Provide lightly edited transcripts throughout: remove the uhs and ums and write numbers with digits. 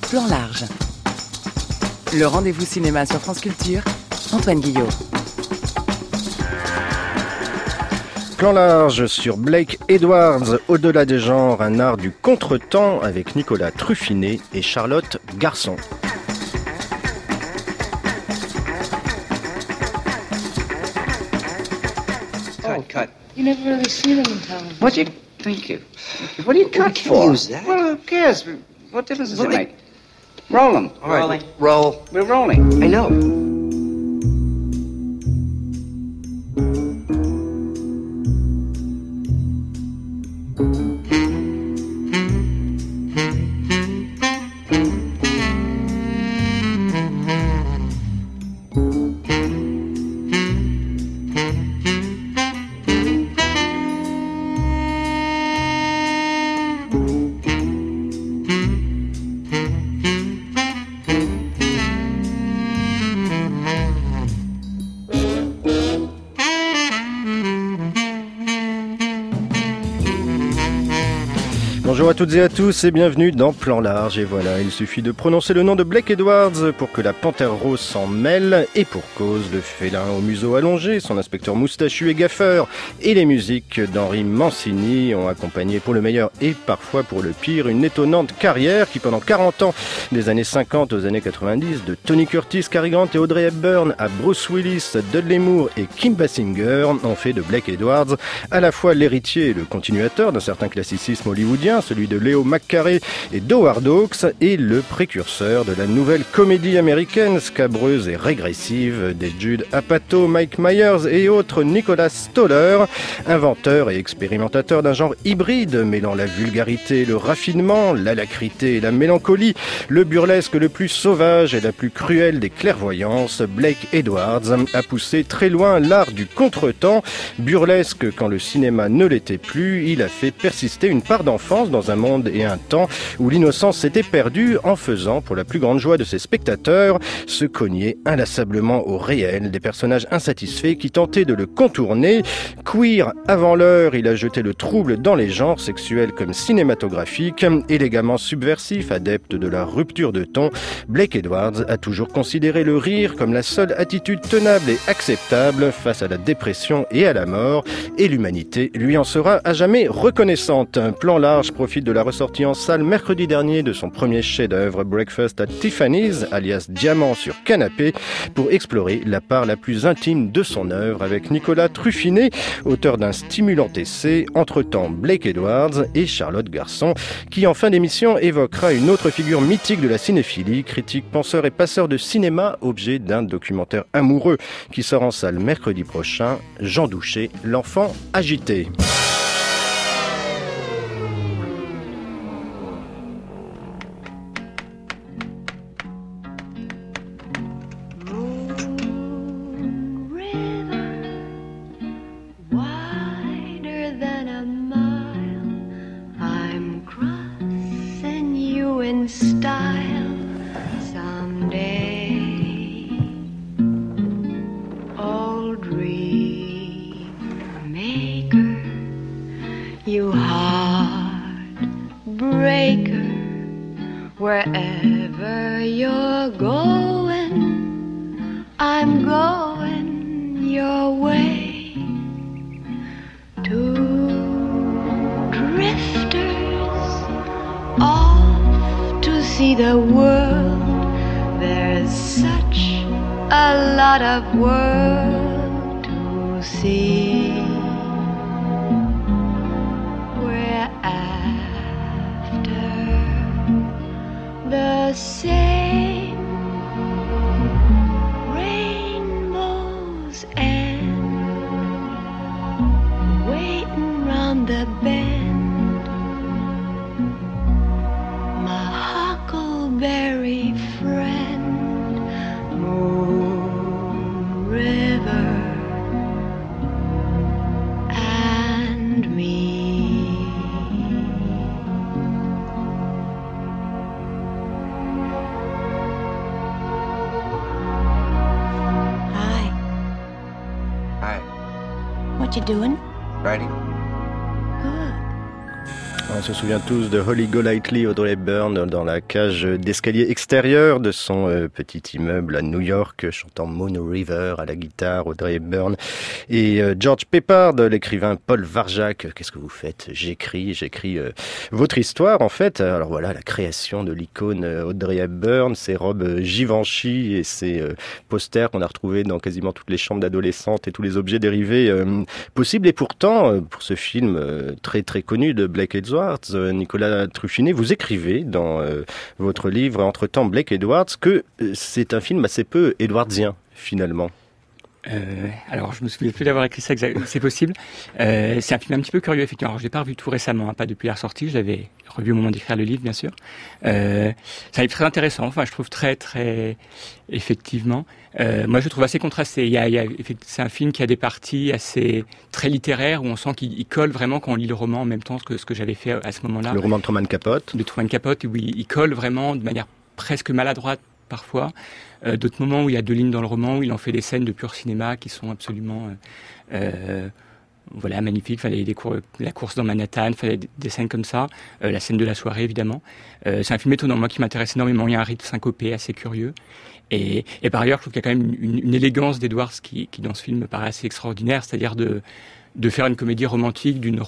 Plan large. Le rendez-vous cinéma sur France Culture, Antoine Guillot. Plan large sur Blake Edwards, Au-delà des genres, un art du contretemps avec Nicolas Truffinet et Charlotte Garçon. Cut. You never really see them in town. What do you think you? What do you cut for? Use that. Well, who cares? What difference does it make? Roll them. All right, Rolling. roll. We're rolling. I know. Bonjour à toutes et à tous et bienvenue dans Plan large. Et voilà, il suffit de prononcer le nom de Blake Edwards pour que la panthère rose s'en mêle, et pour cause, le félin au museau allongé, son inspecteur moustachu et gaffeur, et les musiques d'Henri Mancini ont accompagné pour le meilleur et parfois pour le pire une étonnante carrière qui pendant 40 ans, des années 50 aux années 90, de Tony Curtis, Cary Grant et Audrey Hepburn à Bruce Willis, Dudley Moore et Kim Basinger, ont fait de Blake Edwards à la fois l'héritier et le continuateur d'un certain classicisme hollywoodien, celui de Leo McCarey et d'Howard Hawks, et le précurseur de la nouvelle comédie américaine scabreuse et régressive des Judd Apatow, Mike Myers et autres Nicholas Stoller, inventeur et expérimentateur d'un genre hybride mêlant la vulgarité, le raffinement, l'alacrité et la mélancolie, le burlesque le plus sauvage et la plus cruelle des clairvoyances. Blake Edwards a poussé très loin l'art du contretemps. Burlesque quand le cinéma ne l'était plus, il a fait persister une part d'enfance dans un monde et un temps où l'innocence s'était perdue, en faisant, pour la plus grande joie de ses spectateurs, se cogner inlassablement au réel des personnages insatisfaits qui tentaient de le contourner. Queer avant l'heure, il a jeté le trouble dans les genres sexuels comme cinématographiques. Élégamment subversif, adepte de la rupture de ton, Blake Edwards a toujours considéré le rire comme la seule attitude tenable et acceptable face à la dépression et à la mort, et l'humanité lui en sera à jamais reconnaissante. Plan large profite de la ressortie en salle mercredi dernier de son premier chef-d'œuvre Breakfast at Tiffany's, alias Diamant sur canapé, pour explorer la part la plus intime de son œuvre avec Nicolas Truffinet, auteur d'un stimulant essai Entre-temps Blake Edwards, et Charlotte Garçon, qui en fin d'émission évoquera une autre figure mythique de la cinéphilie, critique, penseur et passeur de cinéma, objet d'un documentaire amoureux qui sort en salle mercredi prochain, Jean Douché, l'enfant agité. Wherever you're going, I'm going your way. Two drifters off to see the world. There's such a lot of world to see. We're after the same rainbows and waiting round the bend. My huckleberry friend, Moon River and me. Hi. What you doing? Writing. Good. On se souvient tous de Holly Golightly, Audrey Hepburn, dans la cage d'escalier extérieur de son petit immeuble à New York, chantant Moon River à la guitare, Audrey Hepburn. Et George Peppard, l'écrivain Paul Varjak, qu'est-ce que vous faites ? J'écris votre histoire, en fait. Alors voilà, la création de l'icône Audrey Hepburn, ses robes Givenchy et ses posters qu'on a retrouvés dans quasiment toutes les chambres d'adolescentes et tous les objets dérivés possibles. Et pourtant, pour ce film très très connu de Blake Edwards, Nicolas Truffinet, vous écrivez dans votre livre Entre-temps Blake Edwards que c'est un film assez peu edwardien finalement. Alors, je me souviens plus d'avoir écrit ça, c'est possible. C'est un film un petit peu curieux, effectivement. Alors, je l'ai pas revu tout récemment, pas depuis la sortie. Je l'avais revu au moment d'écrire le livre, bien sûr. C'est un livre très intéressant. Enfin, je trouve très, effectivement. Moi, je trouve assez contrasté. C'est un film qui a des parties assez très littéraires où on sent qu'il colle vraiment quand on lit le roman en même temps que ce que j'avais fait à ce moment-là. Le roman de Truman Capote. De Truman Capote, où il colle vraiment de manière presque maladroite parfois. D'autres moments où il y a 2 lignes dans le roman où il en fait des scènes de pur cinéma qui sont absolument magnifiques. La course dans Manhattan, des scènes comme ça, la scène de la soirée évidemment. C'est un film étonnant, moi qui m'intéresse énormément. Il y a un rythme syncopé assez curieux. Et par ailleurs, je trouve qu'il y a quand même une élégance d'Edwards qui dans ce film me paraît assez extraordinaire, c'est-à-dire de faire une comédie romantique d'une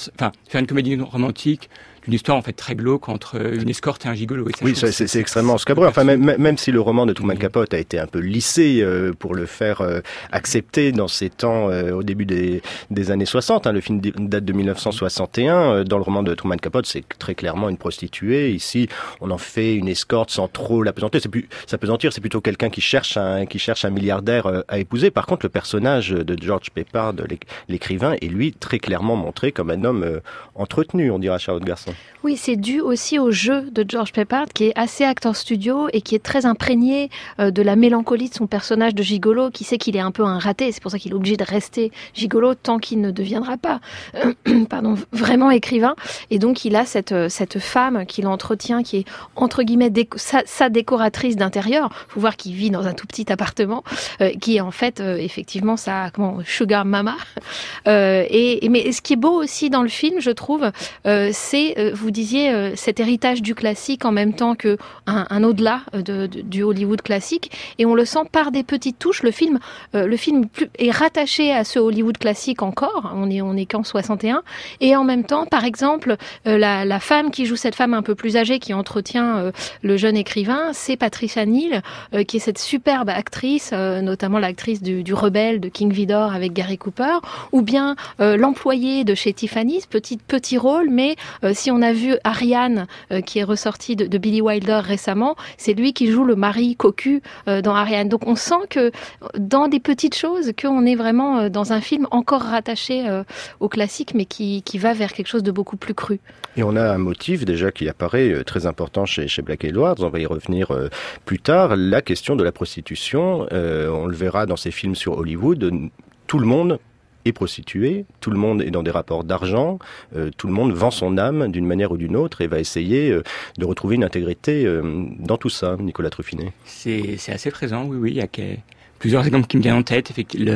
histoire en fait très glauque entre une escorte et un gigolo. Oui, c'est extrêmement scabreux. Enfin, même si le roman de Truman Capote a été un peu lissé pour le faire accepter dans ces temps au début des années 60, le film date de 1961. Dans le roman de Truman Capote, c'est très clairement une prostituée. Ici, on en fait une escorte sans trop l'appesantir. C'est plutôt quelqu'un qui cherche un milliardaire à épouser. Par contre, le personnage de George Peppard, l'écrivain, est lui très clairement montré comme un homme entretenu, on dira Charlotte Garçon. Oui, c'est dû aussi au jeu de George Peppard, qui est assez acteur studio et qui est très imprégné de la mélancolie de son personnage de gigolo, qui sait qu'il est un peu un raté. C'est pour ça qu'il est obligé de rester gigolo tant qu'il ne deviendra pas vraiment écrivain. Et donc, il a cette femme qu'il entretient, qui est, entre guillemets, sa décoratrice d'intérieur. Il faut voir qu'il vit dans un tout petit appartement, qui est en fait, effectivement, sa sugar mama. Mais ce qui est beau aussi dans le film, je trouve, c'est, vous disiez, cet héritage du classique en même temps que un au-delà du Hollywood classique, et on le sent par des petites touches. Le film est rattaché à ce Hollywood classique encore. On est qu'en 61, et en même temps, par exemple, la femme qui joue cette femme un peu plus âgée qui entretient le jeune écrivain, c'est Patricia Neal, qui est cette superbe actrice, notamment l'actrice du Rebelle de King Vidor avec Gary Cooper, ou bien l'employée de chez Tiffany's, petit rôle, mais si on a vu Ariane, qui est ressortie de Billy Wilder récemment, c'est lui qui joue le mari cocu dans Ariane. Donc on sent que dans des petites choses, qu'on est vraiment dans un film encore rattaché au classique, mais qui va vers quelque chose de beaucoup plus cru. Et on a un motif déjà qui apparaît très important chez Blake Edwards, on va y revenir plus tard, la question de la prostitution. On le verra dans ses films sur Hollywood, tout le monde est prostitué, tout le monde est dans des rapports d'argent, tout le monde vend son âme d'une manière ou d'une autre et va essayer de retrouver une intégrité dans tout ça, Nicolas Truffinet. C'est assez présent, oui, il y a plusieurs exemples qui me viennent en tête.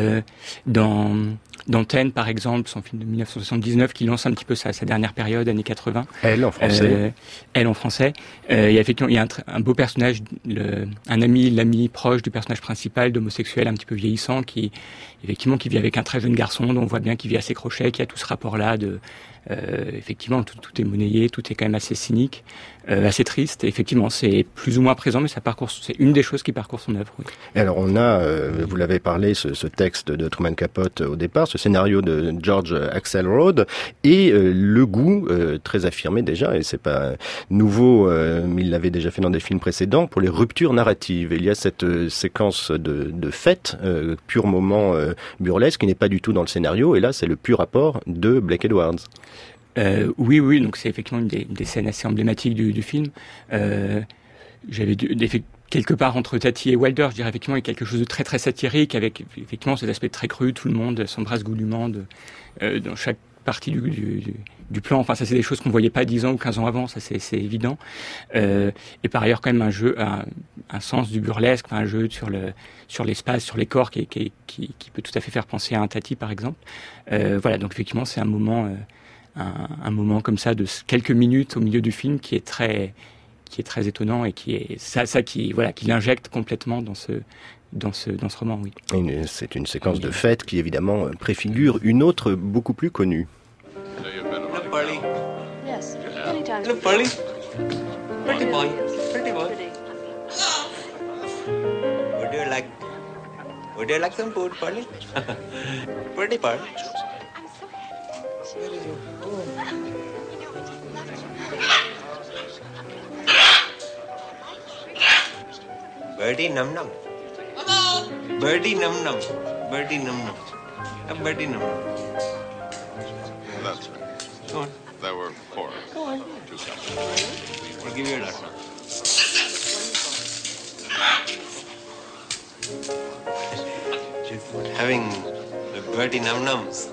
Dans Ten, par exemple, son film de 1979, qui lance un petit peu sa dernière période, années 80. Elle, en français. Il y a un beau personnage, l'ami proche du personnage principal, d'homosexuel un petit peu vieillissant, qui vit avec un très jeune garçon, dont on voit bien qu'il vit à ses crochets, qui a tout ce rapport-là effectivement, tout est monnayé, tout est quand même assez cynique, assez triste. Et effectivement, c'est plus ou moins présent, mais c'est une des choses qui parcourt son œuvre. Oui. Et alors, on a, vous l'avez parlé, ce texte de Truman Capote au départ, ce scénario de George Axelrod, et le goût très affirmé déjà, et c'est pas nouveau, mais il l'avait déjà fait dans des films précédents, pour les ruptures narratives. Et il y a cette séquence de fête, pur moment burlesque, qui n'est pas du tout dans le scénario, et là, c'est le pur rapport de Blake Edwards. Oui, donc c'est effectivement une des scènes assez emblématiques du film. J'avais quelque part entre Tati et Wilder, je dirais effectivement, il y a quelque chose de très très satirique, avec effectivement cet aspect très cru, tout le monde s'embrasse goulûment dans chaque partie du plan. Enfin, ça c'est des choses qu'on voyait pas 10 ans ou 15 ans avant, ça c'est évident. Et par ailleurs quand même un sens du burlesque, un jeu sur l'espace, sur les corps qui peut tout à fait faire penser à un Tati par exemple. Donc effectivement c'est un moment un moment comme ça de quelques minutes au milieu du film qui est très étonnant et qui l'injecte complètement dans ce roman, oui. C'est une séquence de fête qui évidemment préfigure une autre beaucoup plus connue. Hello, Pearly. Yes, Hello, Pearly. Pretty boy. Pretty boy. Would you like some food, Pearly? Pretty Pearl. Birdie num num. Birdie num num. Birdie num num. A birdie num num. That's right. Go on. There were 4. Go on. 2 cups. I'll give you a lot now. She's having the birdie num nums.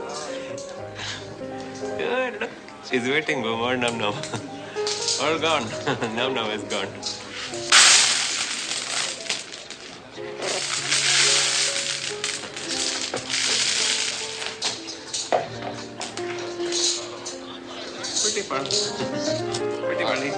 Good, look. She's waiting for more num num. All gone. Num num is gone. Pretty Pearl. Pretty Pearly.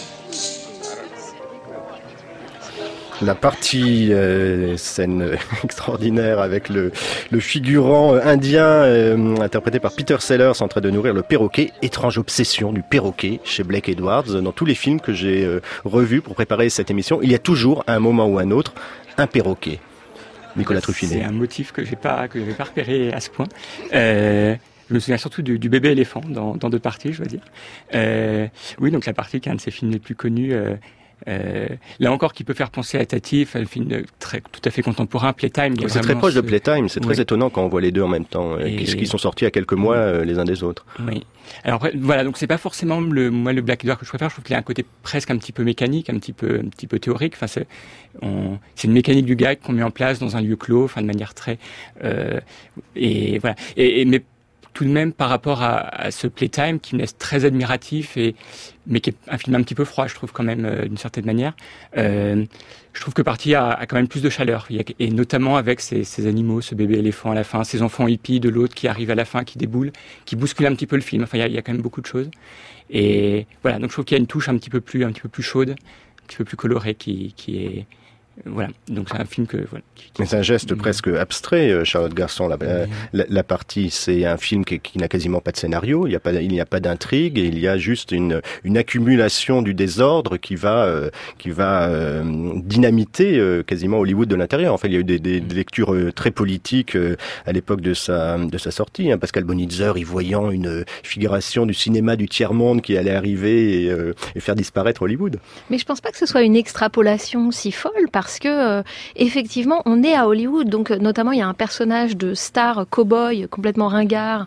La partie scène extraordinaire avec le figurant indien interprété par Peter Sellers en train de nourrir le perroquet. Étrange obsession du perroquet chez Blake Edwards. Dans tous les films que j'ai revus pour préparer cette émission, il y a toujours à un moment ou à un autre un perroquet. Nicolas Truffinet. C'est un motif que j'avais pas repéré à ce point. Je me souviens surtout du bébé éléphant dans 2 parties, je dois dire. Oui, donc la partie qui est un de ses films les plus connus. Là encore, qui peut faire penser à Tati, un film tout à fait contemporain, Playtime. C'est très proche de Playtime, c'est très étonnant quand on voit les deux en même temps, qui sont sortis à quelques mois les uns des autres. Oui. Alors après, voilà, donc c'est pas forcément le Black Edward que je préfère. Je trouve qu'il a un côté presque un petit peu mécanique, un petit peu théorique. Enfin, c'est une mécanique du gag qu'on met en place dans un lieu clos, enfin de manière très et voilà. Mais tout de même, par rapport à ce Playtime, qui me laisse très admiratif, mais qui est un film un petit peu froid, je trouve, quand même, d'une certaine manière, je trouve que Party a quand même plus de chaleur, et notamment avec ces animaux, ce bébé éléphant à la fin, ces enfants hippies de l'autre qui arrivent à la fin, qui déboulent, qui bousculent un petit peu le film. Enfin, il y a quand même beaucoup de choses. Et voilà, donc je trouve qu'il y a une touche un petit peu plus chaude, un petit peu plus colorée, qui est... Voilà, donc c'est un film que... Voilà, Mais c'est un geste presque abstrait, Charlotte Garçon. La partie, c'est un film qui n'a quasiment pas de scénario, il n'y a pas d'intrigue, et il y a juste une accumulation du désordre qui va dynamiter quasiment Hollywood de l'intérieur. Enfin, il y a eu des lectures très politiques à l'époque de sa sortie. Pascal Bonitzer y voyant une figuration du cinéma du tiers-monde qui allait arriver et faire disparaître Hollywood. Mais je pense pas que ce soit une extrapolation si folle, parce que effectivement on est à Hollywood, donc notamment il y a un personnage de star cow-boy complètement ringard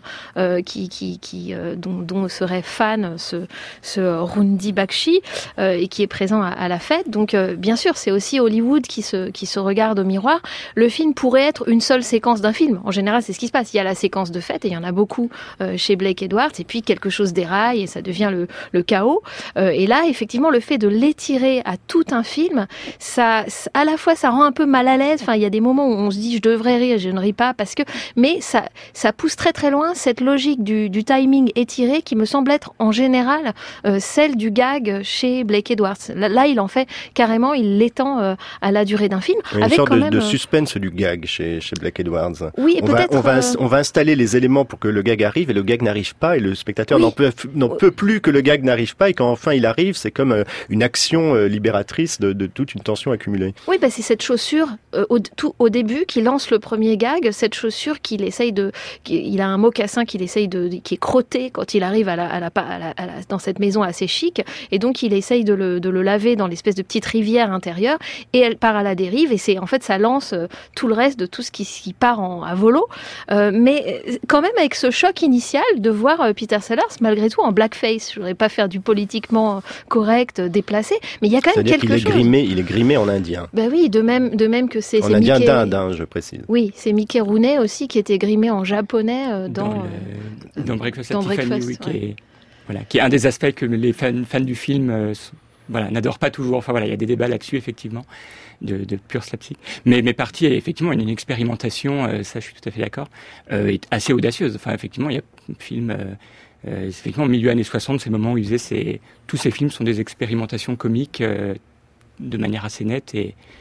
dont serait fan ce Rundi Bakshi et qui est présent à la fête. Donc bien sûr c'est aussi Hollywood qui se regarde au miroir. Le film pourrait être une seule séquence d'un film. En général c'est ce qui se passe. Il y a la séquence de fête et il y en a beaucoup chez Blake Edwards, et puis quelque chose déraille et ça devient le chaos. Et là effectivement le fait de l'étirer à tout un film, ça à la fois ça rend un peu mal à l'aise. Enfin, il y a des moments où on se dit je devrais rire, je ne ris pas mais ça pousse très très loin cette logique du timing étiré qui me semble être en général celle du gag chez Blake Edwards. Là, il en fait carrément, il l'étend à la durée d'un film. Une avec sorte quand même de suspense du gag chez Blake Edwards. Oui, et on va installer les éléments pour que le gag arrive, et le gag n'arrive pas, et le spectateur n'en peut plus que le gag n'arrive pas, et quand enfin il arrive, c'est comme une action libératrice de toute une tension accumulée. Oui, c'est cette chaussure au début qui lance le premier gag, cette chaussure il a un mocassin qui est crotté quand il arrive dans cette maison assez chic, et donc il essaye de le laver dans l'espèce de petite rivière intérieure, et elle part à la dérive, et ça lance tout le reste de tout ce qui part à volo, mais quand même avec ce choc initial de voir Peter Sellers malgré tout en blackface. Je voudrais pas faire du politiquement correct déplacé, mais il y a quand même quelque chose. Il est grimé en indien. Ben oui, de même que c'est indien Mickey... d'Inde, je précise. Oui, c'est Mickey Rooney aussi qui était grimé en japonais dans Breakfast at Tiffany, oui, qui est un des aspects que les fans du film n'adore pas toujours. Enfin voilà, il y a des débats là-dessus effectivement, de pur slapstick. Mais Party est effectivement une expérimentation, ça je suis tout à fait d'accord, est assez audacieuse. Enfin effectivement, il y a un film, effectivement, milieu années 60, c'est le moment où il disait tous ces films sont des expérimentations comiques de manière assez nette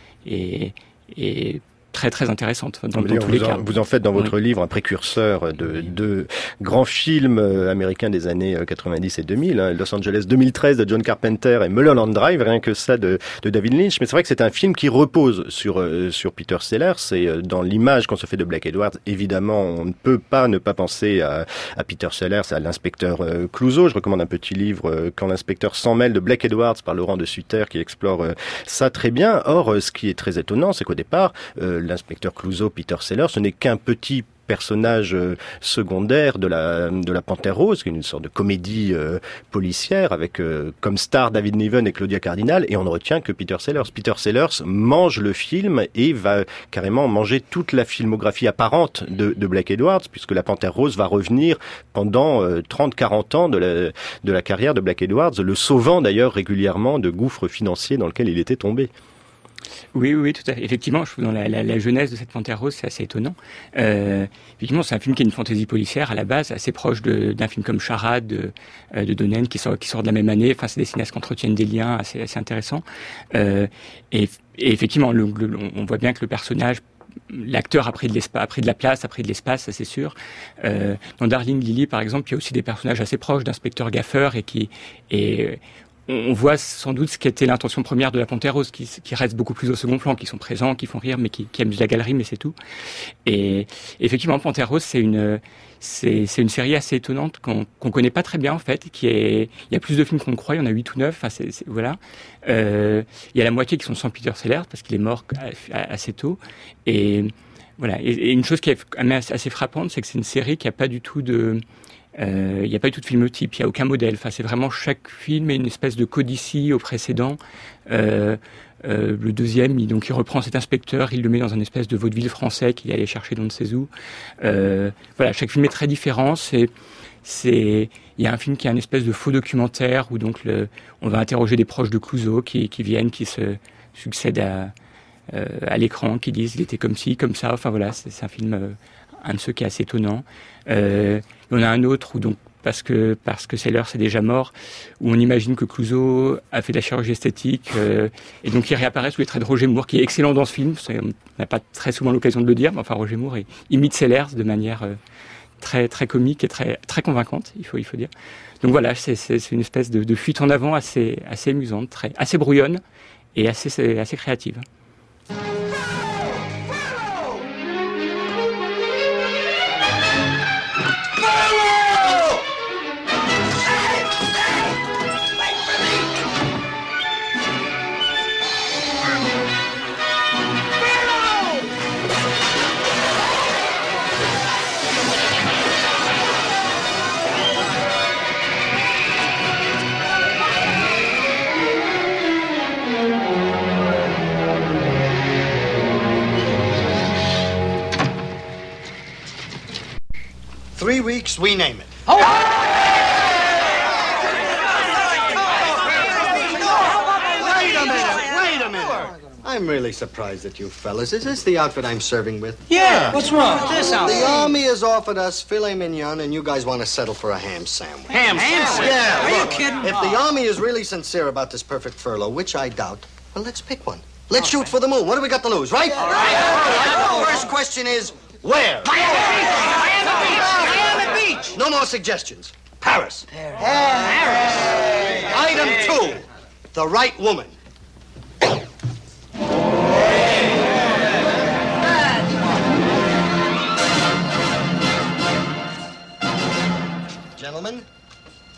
et très très intéressante dans tous les cas. Vous en faites dans votre livre un précurseur de grands films américains des années 90 et 2000, Los Angeles 2013 de John Carpenter et Mulholland Drive, rien que ça de David Lynch. Mais c'est vrai que c'est un film qui repose sur Peter Sellers, et dans l'image qu'on se fait de Blake Edwards, évidemment, on ne peut pas ne pas penser à Peter Sellers, à l'inspecteur Clouseau. Je recommande un petit livre, Quand l'inspecteur s'en mêle, de Blake Edwards par Laurent de Sutter, qui explore ça très bien. Or, ce qui est très étonnant, c'est qu'au départ, l'inspecteur Clouseau, Peter Sellers, ce n'est qu'un petit personnage secondaire de la Panthère Rose, qui est une sorte de comédie policière avec comme star David Niven et Claudia Cardinal, et on ne retient que Peter Sellers. Peter Sellers mange le film et va carrément manger toute la filmographie apparente de Blake Edwards, puisque la Panthère Rose va revenir pendant 30-40 ans de la carrière de Blake Edwards, le sauvant d'ailleurs régulièrement de gouffres financiers dans lesquels il était tombé. Oui, tout à fait. Effectivement, je trouve dans la jeunesse de cette Panthère Rose, c'est assez étonnant. Effectivement, c'est un film qui est une fantaisie policière à la base, assez proche d'un film comme Charade de Donen qui sort de la même année. Enfin, c'est des cinéastes qui entretiennent des liens assez intéressants. Et effectivement, on voit bien que le personnage, l'acteur a pris de la place, a pris de l'espace, ça c'est sûr. Dans Darling Lily, par exemple, il y a aussi des personnages assez proches d'inspecteur Gaffer et on voit sans doute ce qu'était l'intention première de la Panthère Rose, qui reste beaucoup plus au second plan, qui sont présents, qui font rire, mais qui amusent la galerie, mais c'est tout. Et effectivement, Panthère Rose, c'est une série assez étonnante qu'on connaît pas très bien en fait. Il y a plus de films qu'on ne croit, il y en a 8 ou 9. Enfin, voilà. Il y a la moitié qui sont sans Peter Sellers parce qu'il est mort assez tôt. Et voilà. Et une chose qui est assez frappante, c'est que c'est une série qui a pas du tout de il n'y a pas du tout de film type, il n'y a aucun modèle. Enfin, c'est vraiment chaque film est une espèce de codicie au précédent. Le deuxième, il reprend cet inspecteur, il le met dans une espèce de vaudeville français qu'il allait chercher dans ne sais où. Voilà, chaque film est très différent. Il y a un film qui est un espèce de faux documentaire où donc on va interroger des proches de Clouseau qui viennent, qui se succèdent à l'écran, qui disent il était comme ci, comme ça. Enfin voilà, c'est un film, un de ceux qui est assez étonnant. On a un autre où donc parce que Sellers est déjà mort, où on imagine que Clouseau a fait de la chirurgie esthétique et donc il réapparaît sous les traits de Roger Moore, qui est excellent dans ce film. On n'a pas très souvent l'occasion de le dire, mais enfin Roger Moore imite Sellers de manière très très comique et très très convaincante, il faut dire. Donc voilà, c'est une espèce de fuite en avant assez amusante, assez brouillonne et assez créative. 3 weeks, we name it. Oh! Wait a minute. I'm really surprised at you fellas. Is this the outfit I'm serving with? Yeah, what's wrong with this outfit? The Army has offered us filet mignon, and you guys want to settle for a ham sandwich. Ham sandwich? Yeah, Are you look, kidding? If the Army is really sincere about this perfect furlough, which I doubt, well, let's pick one. Let's shoot for the moon. What do we got to lose, right? All right. The first question is, where? Miami Beach! No more suggestions. Paris. Item 2, the right woman. Gentlemen,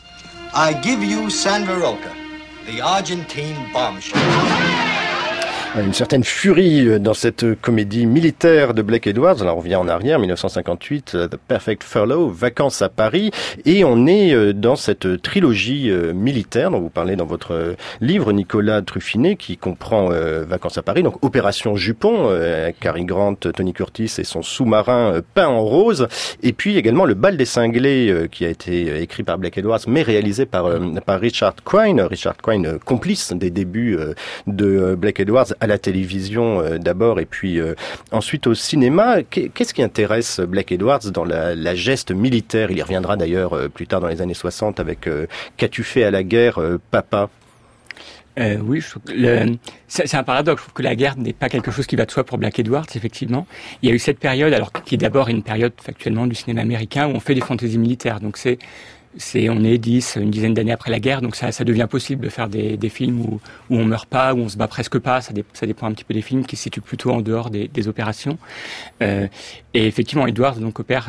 I give you Sandra Roca, the Argentine bombshell. Une certaine furie dans cette comédie militaire de Blake Edwards. Alors on revient en arrière, 1958, The Perfect Furlough, Vacances à Paris, et on est dans cette trilogie militaire dont vous parlez dans votre livre, Nicolas Truffinet, qui comprend Vacances à Paris, donc Opération Jupon, Cary Grant, Tony Curtis et son sous-marin peint en rose, et puis également Le Bal des Cinglés, qui a été écrit par Blake Edwards, mais réalisé par Richard Quine, complice des débuts de Blake Edwards à la télévision d'abord et puis ensuite au cinéma. Qu'est-ce qui intéresse Blake Edwards dans la geste militaire? Il y reviendra d'ailleurs plus tard dans les années 60 avec Qu'as-tu fait à la guerre, papa? Oui, je trouve que c'est un paradoxe. Je trouve que la guerre n'est pas quelque chose qui va de soi pour Blake Edwards, effectivement. Il y a eu cette période, alors qui est d'abord une période factuellement du cinéma américain où on fait des fantaisies militaires. Donc on est une dizaine d'années après la guerre, donc ça devient possible de faire des films où on meurt pas, où on se bat presque pas. Ça dépend un petit peu des films qui se situent plutôt en dehors des opérations. Et effectivement, Edwards donc opère,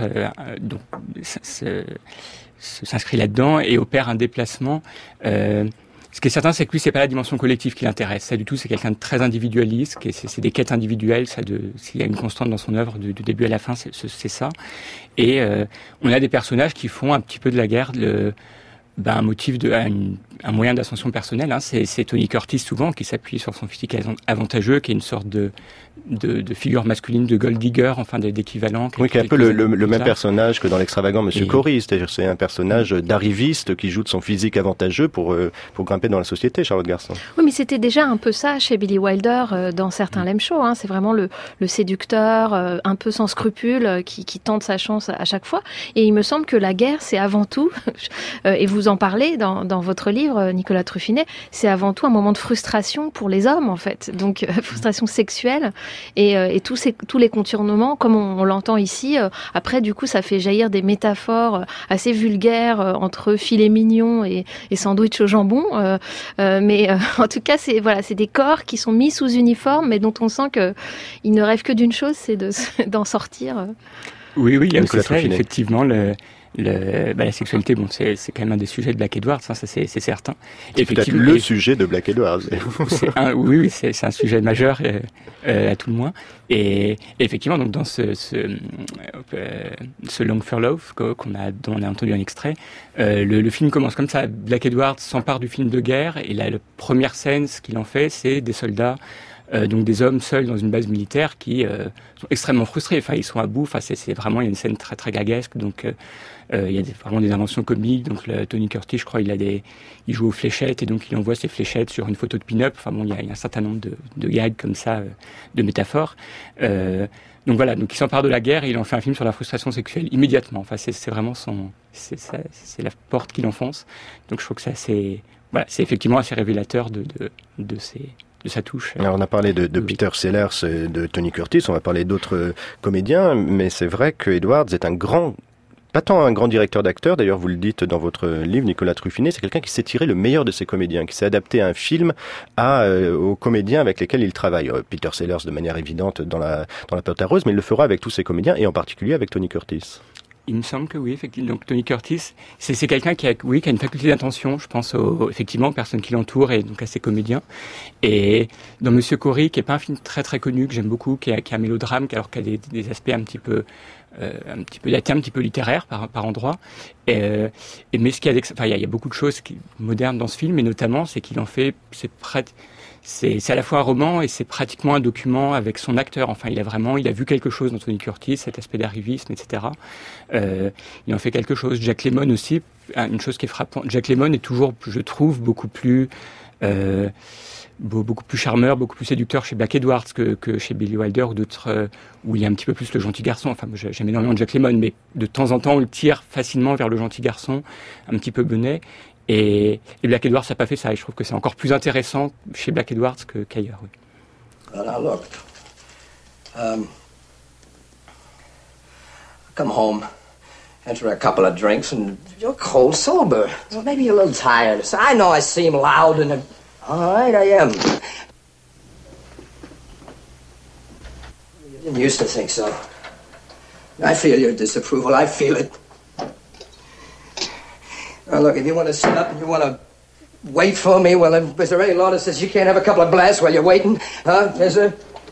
s'inscrit là-dedans et opère un déplacement. Ce qui est certain, c'est que lui, c'est pas la dimension collective qui l'intéresse. Ça du tout, c'est quelqu'un de très individualiste. C'est des quêtes individuelles. S'il y a une constante dans son œuvre du début à la fin, c'est ça. Et on a des personnages qui font un petit peu de la guerre un motif un moyen d'ascension personnelle. Hein. C'est Tony Curtis souvent qui s'appuie sur son physique avantageux, qui est une sorte de figure masculine de gold digger, enfin d'équivalent. Oui, qui est un peu le même personnage que dans l'extravagant Monsieur Corrie, c'est-à-dire c'est un personnage d'arriviste qui joue de son physique avantageux pour grimper dans la société, Charlotte Garçon. Oui, mais c'était déjà un peu ça chez Billy Wilder dans certains Lem Show. Hein. C'est vraiment le séducteur, un peu sans scrupules, qui tente sa chance à chaque fois. Et il me semble que la guerre, c'est avant tout, et vous en parlez dans votre livre, Nicolas Truffinet, c'est avant tout un moment de frustration pour les hommes, en fait. Donc, frustration sexuelle et tous les contournements, comme on l'entend ici. Après, du coup, ça fait jaillir des métaphores assez vulgaires entre filet mignon et sandwich au jambon. Mais en tout cas, c'est des corps qui sont mis sous uniforme, mais dont on sent qu'ils ne rêvent que d'une chose, c'est d'en sortir. Oui, il y a aussi ça, effectivement, la sexualité, c'est quand même un des sujets de Blake Edwards, ça c'est certain. C'est peut-être le sujet de Blake Edwards. Oui, c'est un sujet majeur à tout le moins. Et effectivement, donc dans ce Long Furlough dont on a entendu un extrait, le film commence comme ça. Blake Edwards s'empare du film de guerre et la première scène, ce qu'il en fait, c'est des soldats. Donc des hommes seuls dans une base militaire qui sont extrêmement frustrés. Enfin, ils sont à bout. Enfin, c'est vraiment, il y a une scène très très gaguesque. Donc il y a vraiment des inventions comiques. Donc Tony Curtis, je crois, il joue aux fléchettes et donc il envoie ses fléchettes sur une photo de pin-up. Enfin bon, il y a un certain nombre de gags comme ça, de métaphores. Donc voilà, donc il s'empare de la guerre et il en fait un film sur la frustration sexuelle immédiatement. Enfin, c'est vraiment c'est la porte qu'il enfonce. Donc je trouve que c'est effectivement assez révélateur de sa touche. Alors on a parlé de Peter Sellers et de Tony Curtis, on va parler d'autres comédiens, mais c'est vrai que Edwards est pas tant un grand directeur d'acteurs, d'ailleurs vous le dites dans votre livre, Nicolas Truffinet, c'est quelqu'un qui s'est tiré le meilleur de ses comédiens, qui s'est adapté à un film aux comédiens avec lesquels il travaille. Peter Sellers de manière évidente dans la Panthère Rose, mais il le fera avec tous ses comédiens et en particulier avec Tony Curtis. Il me semble que oui, effectivement. Donc Tony Curtis, c'est quelqu'un qui a une faculté d'attention, je pense effectivement aux personnes qui l'entourent et donc à ses comédiens. Et dans Monsieur Corrie, qui est pas un film très très connu, que j'aime beaucoup, qui est un mélodrame, alors qu'il a des aspects un petit peu latins, un petit peu littéraires par endroits. Mais ce qu'il y a, il y a beaucoup de choses modernes dans ce film, et notamment c'est qu'il en fait, c'est à la fois un roman et c'est pratiquement un document avec son acteur. Enfin, il a vu quelque chose dans Tony Curtis, cet aspect d'arrivisme, etc. Il en fait quelque chose. Jack Lemmon aussi, une chose qui est frappante. Jack Lemmon est toujours, je trouve, beaucoup plus charmeur, beaucoup plus séducteur chez Blake Edwards que chez Billy Wilder ou d'autres, où il y a un petit peu plus le gentil garçon. Enfin, j'aime énormément Jack Lemmon, mais de temps en temps, on le tire facilement vers le gentil garçon, un petit peu benet. Et Blake Edwards n'a pas fait ça, et je trouve que c'est encore plus intéressant chez Blake Edwards qu'ailleurs. Oui. Well, now look, come home, enter a couple of drinks, and you're cold sober. Well, maybe you're a little tired. So I know I seem loud and all right, I am. You didn't used to think so. I feel your disapproval. I feel it. Now, look, if you want to sit up and you want to wait for me? Well, is there any law that says you can't have a couple of blasts while you're waiting? Huh? Is there?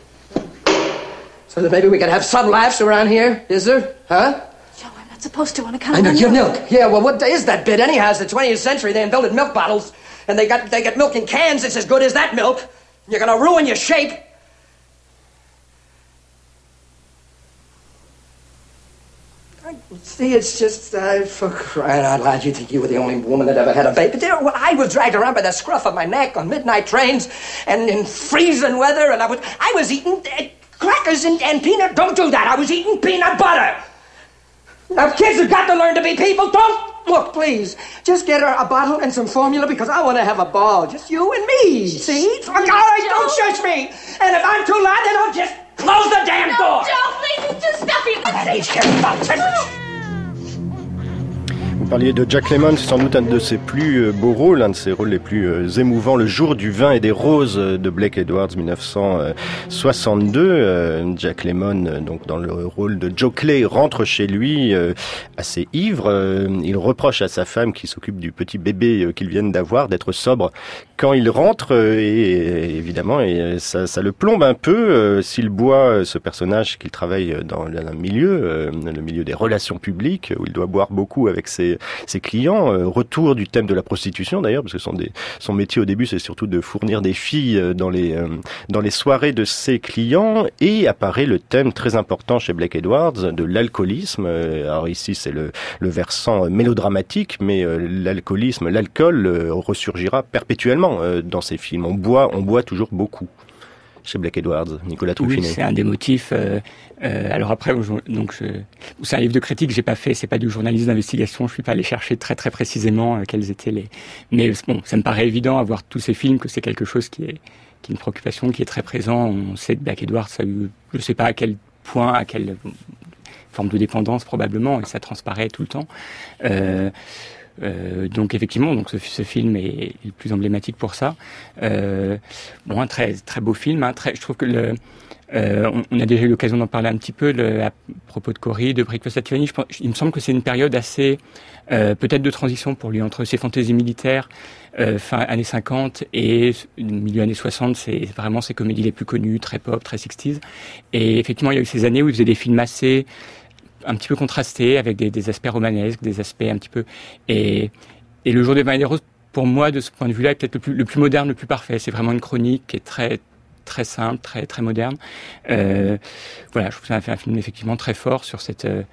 So that maybe we can have some laughs around here? Is there? Huh? Joe, I'm not supposed to on account I of know, my your milk. Yeah, well, what is that bit anyhow? It's the 20th century. They invented milk bottles. And they got milk in cans that's as good as that milk. You're gonna ruin your shape. See, it's just, for crying out loud, you'd think you were the only woman that ever had a baby. Well, I was dragged around by the scruff of my neck on midnight trains and in freezing weather, and I was eating crackers and peanut. Don't do that. I was eating peanut butter. Now, kids have got to learn to be people. Don't look, please. Just get her a bottle and some formula because I want to have a ball. Just you and me. See? All right, don't shush me. And if I'm too loud, then I'll just close the damn door. No, Joe, please, it's just stuffy. That age cares about temperature. Vous parliez de Jack Lemmon, c'est sans doute un de ses plus beaux rôles, un de ses rôles les plus émouvants, Le jour du vin et des roses de Blake Edwards, 1962. Jack Lemmon, donc dans le rôle de Joe Clay, rentre chez lui assez ivre. Il reproche à sa femme qui s'occupe du petit bébé qu'ils viennent d'avoir d'être sobre quand il rentre et évidemment ça le plombe un peu. S'il boit, ce personnage qu'il travaille dans le milieu des relations publiques où il doit boire beaucoup avec ses clients, retour du thème de la prostitution d'ailleurs, parce que son métier au début c'est surtout de fournir des filles dans les soirées de ses clients, et apparaît le thème très important chez Blake Edwards de l'alcoolisme. Alors ici c'est le versant mélodramatique, mais l'alcoolisme, l'alcool ressurgira perpétuellement dans ses films. On boit toujours beaucoup chez Blake Edwards. Nicolas Troufinet. Oui, c'est un des motifs. Alors après, c'est un livre de critique que j'ai pas fait. C'est pas du journalisme d'investigation. Je suis pas allé chercher très très précisément quels étaient les. Mais bon, ça me paraît évident à voir tous ces films que c'est quelque chose qui est une préoccupation qui est très présent. On sait que Blake Edwards a eu, je sais pas à quel point, à quelle forme de dépendance probablement, et ça transparaît tout le temps. Donc effectivement, ce film est le plus emblématique pour ça. Un très très beau film. Je trouve que on a déjà eu l'occasion d'en parler un petit peu à propos de Corrie, de Breakfast at Tiffany. Il me semble que c'est une période assez peut-être de transition pour lui entre ses fantaisies militaires fin années 50 et milieu années 60. C'est vraiment ses comédies les plus connues, très pop, très 60s. Et effectivement, il y a eu ces années où il faisait des films assez un petit peu contrasté, avec des aspects romanesques, des aspects un petit peu... Et Le jour des vins et des roses, pour moi, de ce point de vue-là, est peut-être le plus moderne, le plus parfait. C'est vraiment une chronique qui est très très simple, très très moderne. Voilà, je trouve que ça a fait un film effectivement très fort sur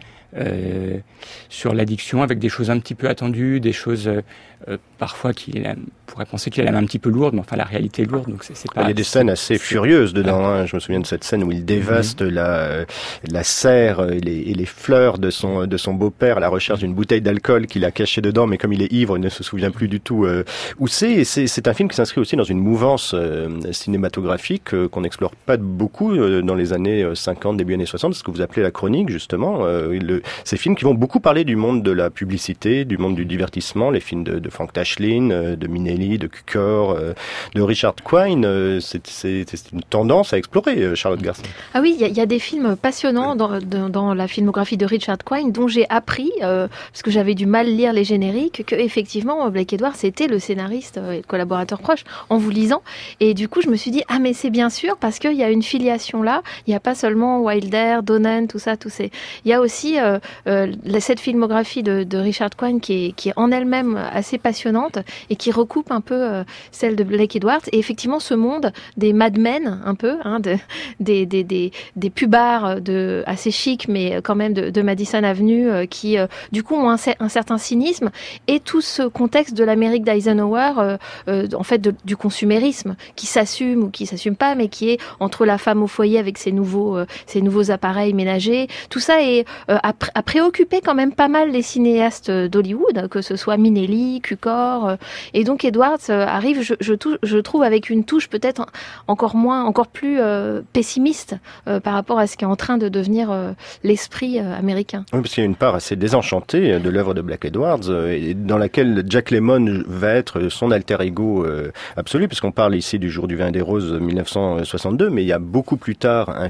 sur l'addiction, avec des choses un petit peu attendues, des choses parfois pourrait penser qu'il a la main un petit peu lourde, mais enfin la réalité est lourde, donc c'est pas... Il y a des scènes assez furieuses dedans, hein. Je me souviens de cette scène où il dévaste la serre et les fleurs de son beau-père à la recherche d'une bouteille d'alcool qu'il a cachée dedans, mais comme il est ivre, il ne se souvient plus du tout où c'est. Et c'est un film qui s'inscrit aussi dans une mouvance cinématographique qu'on n'explore pas beaucoup dans les années 50, début années 60, ce que vous appelez la chronique, justement. Ces films qui vont beaucoup parler du monde de la publicité, du monde du divertissement, les films de Frank Tashlin, de Minnelli, de Cukor, de Richard Quine. C'est une tendance à explorer, Charlotte Garcia. Ah oui, il y a des films passionnants dans la filmographie de Richard Quine, dont j'ai appris, parce que j'avais du mal à lire les génériques, que effectivement Blake Edwards était le scénariste et le collaborateur proche en vous lisant. Et du coup, je me suis dit, mais c'est bien sûr, parce qu'il y a une filiation là. Il n'y a pas seulement Wilder, Donen, tout ça, il y a aussi cette filmographie de Richard Quine qui est en elle-même assez passionnante et qui recoupe un peu celle de Blake Edwards. Et effectivement, ce monde des Mad Men, un peu, des pubards assez chics, mais quand même de Madison Avenue, qui du coup ont un certain cynisme, et tout ce contexte de l'Amérique d'Eisenhower, en fait du consumérisme, qui s'assume ou qui s'assume pas, mais qui est entre la femme au foyer avec ses nouveaux appareils ménagers. Tout ça a préoccupé quand même pas mal les cinéastes d'Hollywood, que ce soit Minnelli, Cukor, et donc Edwards arrive, je trouve, avec une touche peut-être encore plus pessimiste par rapport à ce qui est en train de devenir l'esprit américain. Oui, parce qu'il y a une part assez désenchantée de l'œuvre de Blake Edwards, dans laquelle Jack Lemmon va être son alter ego absolu, puisqu'on parle ici du Jour du vin et des roses 1962, mais il y a beaucoup plus tard un film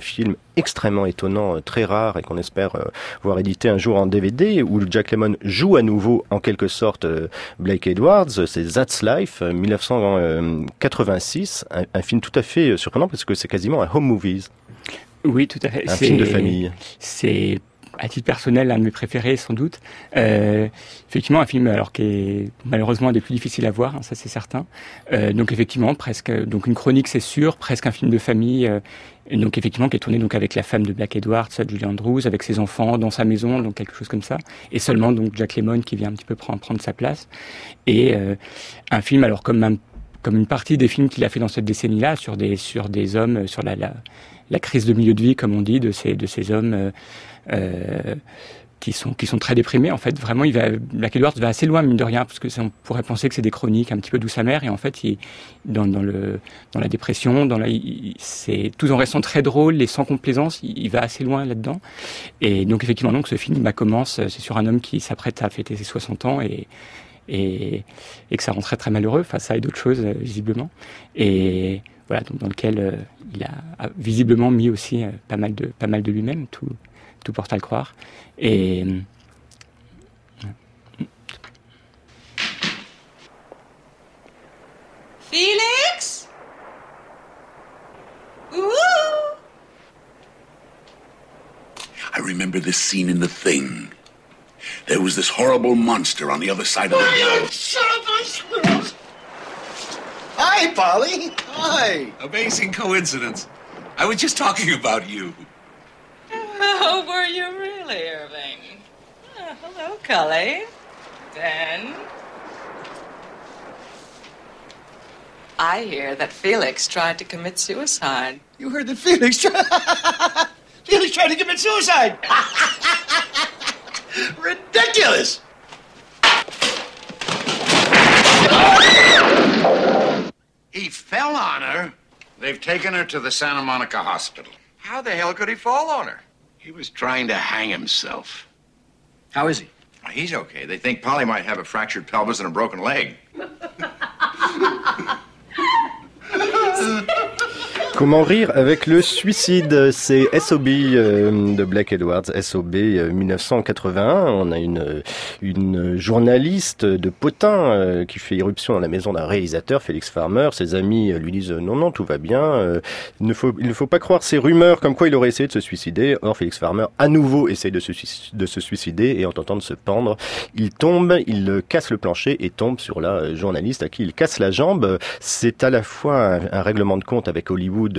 extrêmement étonnant, très rare et qu'on espère voir édité un jour en DVD, où Jack Lemmon joue à nouveau en quelque sorte Blake Edwards. C'est That's Life, 1986, un film tout à fait surprenant parce que c'est quasiment un home movies. Oui, tout à fait. Un film de famille. C'est, à titre personnel, l'un de mes préférés, sans doute. Effectivement, un film alors qui est malheureusement un des plus difficiles à voir, hein, ça c'est certain. Donc effectivement, presque, donc une chronique, c'est sûr, presque un film de famille. Donc effectivement, qui est tourné donc avec la femme de Blake Edwards, Julie Andrews, avec ses enfants dans sa maison, donc quelque chose comme ça. Et seulement donc Jack Lemmon qui vient un petit peu prendre sa place. Et un film alors comme une partie des films qu'il a fait dans cette décennie-là sur des hommes, sur la crise de milieu de vie, comme on dit, de ces hommes qui sont très déprimés. En fait, vraiment, Blake Edwards va assez loin, mine de rien, parce que on pourrait penser que c'est des chroniques un petit peu douce amère, et en fait, dans la dépression, c'est tout en restant très drôle et sans complaisance, il va assez loin là-dedans. Et donc, effectivement, ce film commence, c'est sur un homme qui s'apprête à fêter ses 60 ans et que ça rend très très malheureux, enfin ça et d'autres choses visiblement, et voilà, donc dans lequel il a visiblement mis aussi pas mal de lui-même, tout porte à le croire. Et Felix? Ooh! I remember this scene in The Thing. There was this horrible monster on the other side of the wall. Shut up, my squirrels! Hi, Polly. Hi. Amazing coincidence. I was just talking about you. Oh, were you really, Irving? Oh, hello, Cully. Dan. I hear that Felix tried to commit suicide. You heard that Felix tried to commit suicide. Ridiculous. He fell on her. They've taken her to the Santa Monica Hospital. How the hell could he fall on her? He was trying to hang himself. How is he? He's okay. They think Polly might have a fractured pelvis and a broken leg. Comment rire avec le suicide, c'est SOB de Blake Edwards, SOB 1981. On a une journaliste de potin qui fait irruption dans la maison d'un réalisateur, Felix Farmer. Ses amis lui disent non, tout va bien. Il ne faut pas croire ces rumeurs comme quoi il aurait essayé de se suicider. Or, Felix Farmer à nouveau essaye de se suicider et en tentant de se pendre, il tombe, il casse le plancher et tombe sur la journaliste à qui il casse la jambe. C'est à la fois un règlement de compte avec Hollywood